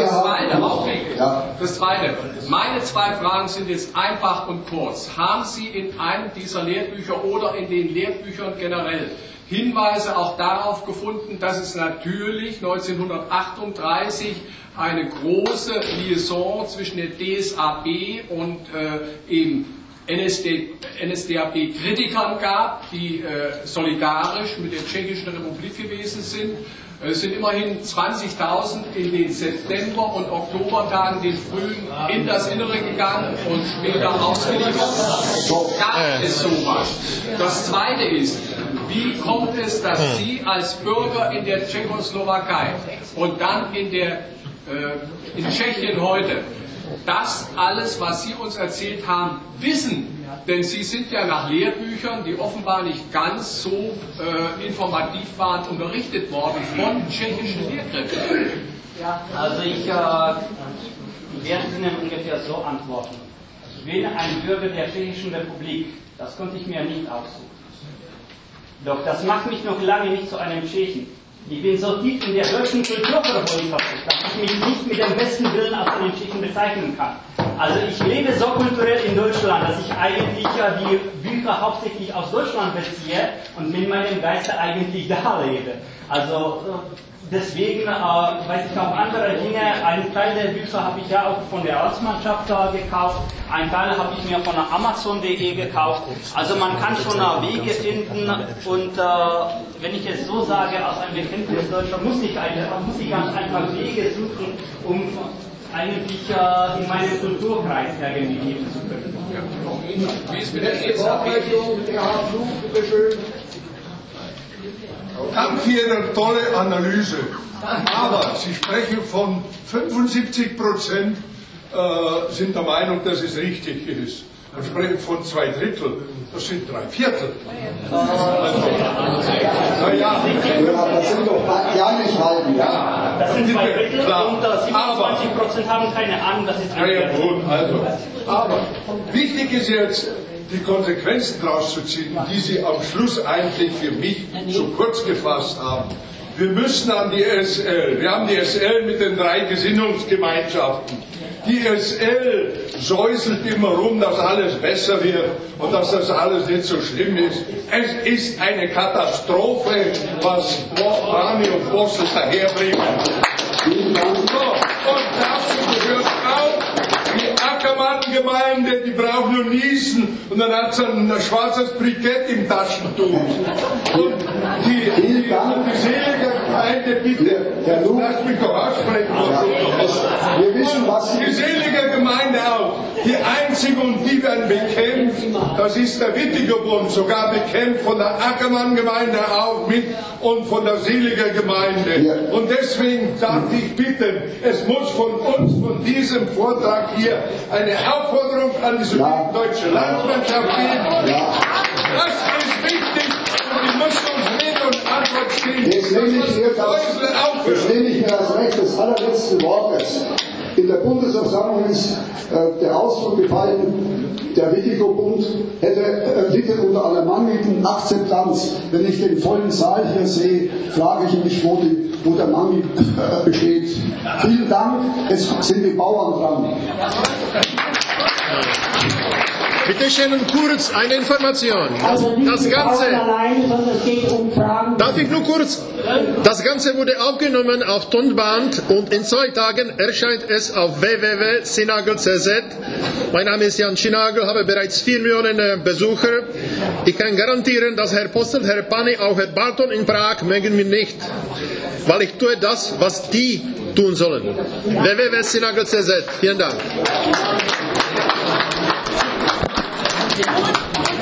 Das Zweite. Meine 2 Fragen sind jetzt einfach und kurz. Haben Sie in einem dieser Lehrbücher oder in den Lehrbüchern generell Hinweise auch darauf gefunden, dass es natürlich 1938 eine große Liaison zwischen der DSAB und eben NSDAP-Kritikern gab, die solidarisch mit der Tschechischen Republik gewesen sind? Es sind immerhin 20.000 in den September- und Oktobertagen, den frühen, in das Innere gegangen und später ausgeliefert. Gab es sowas? Das Zweite ist, wie kommt es, dass Sie als Bürger in der Tschechoslowakei und dann in Tschechien heute das alles, was Sie uns erzählt haben, wissen? Denn Sie sind ja nach Lehrbüchern, die offenbar nicht ganz so informativ waren, unterrichtet worden von tschechischen Lehrkräften. Also ich werde Ihnen ungefähr so antworten. Ich bin ein Bürger der Tschechischen Republik. Das konnte ich mir nicht aussuchen. Doch das macht mich noch lange nicht zu einem Tschechen. Ich bin so tief in der deutschen Kultur verwurzelt, dass ich mich nicht mit dem besten Willen als einen Tschechen bezeichnen kann. Also ich lebe so kulturell in Deutschland, dass ich eigentlich die Bücher hauptsächlich aus Deutschland beziehe und mit meinem Geiste eigentlich da lebe. Also deswegen weiß ich auch andere Dinge. Einen Teil der Bücher habe ich ja auch von der Ortsmannschaft gekauft, einen Teil habe ich mir von Amazon.de gekauft. Also man kann schon Wege finden und wenn ich es so sage, aus einem Bekenntnisdeutscher muss ich ganz einfach Wege suchen, um eigentlich in meinen Kulturkreis irgendwie geben zu können. Wie ist mit der ESAP? Dank für Ihre tolle Analyse. Aber Sie sprechen von 75% sind der Meinung, dass es richtig ist. Sie sprechen von 2/3. Das sind 3/4. Ja, das sind doch ja nicht halten. Ja, das sind 2/3 und 27% haben keine Ahnung, das ist ja, gut, also. Aber wichtig ist jetzt, die Konsequenzen daraus zu ziehen, die Sie am Schluss eigentlich für mich so kurz gefasst haben. Wir müssen an die SL. Wir haben die SL mit den 3 Gesinnungsgemeinschaften. Die SL säuselt immer rum, dass alles besser wird und dass das alles nicht so schlimm ist. Es ist eine Katastrophe, was Rani und Bossel daherbringen. Und dazu gehört auch die Ackermann-Gemeinde, die braucht nur niesen und dann hat sie ein schwarzes Brikett im Taschentuch. Und die selige Gemeinde, bitte, lass mich doch aussprechen. Wir wissen, was die selige Gemeinde auch. Die einzigen, und die werden bekämpft, das ist der Wittiger Bund, sogar bekämpft von der Ackermann-Gemeinde auch mit und von der seligen Gemeinde. Und deswegen darf ich bitten, es muss von uns, von diesem Vortrag hier, eine Aufforderung an die deutsche Landsmannschaft geben. Das ist wichtig und die müssen uns Rede und Antwort stehen. Jetzt nehme ich mir als Recht des allerletzten Wortes. In der Bundesversammlung ist der Ausdruck gefallen, der Wittiger-Bund litt unter einer mangelnden Akzeptanz. Wenn ich den vollen Saal hier sehe, frage ich mich, wo der Mangel besteht. Vielen Dank, jetzt sind die Bauern dran. Bitte schön und kurz eine Information. Also nicht Das Ganze, alleine, sondern es geht um Fragen. darf ich nur kurz? Das Ganze wurde aufgenommen auf Tonband und in 2 Tagen erscheint es auf www.sinagel.cz. Mein Name ist Jan Schinagel, habe bereits 4 Millionen Besucher. Ich kann garantieren, dass Herr Postel, Herr Pani, auch Herr Barton in Prag mögen mich nicht, weil ich tue das, was die tun sollen. www.sinagel.cz. Vielen Dank.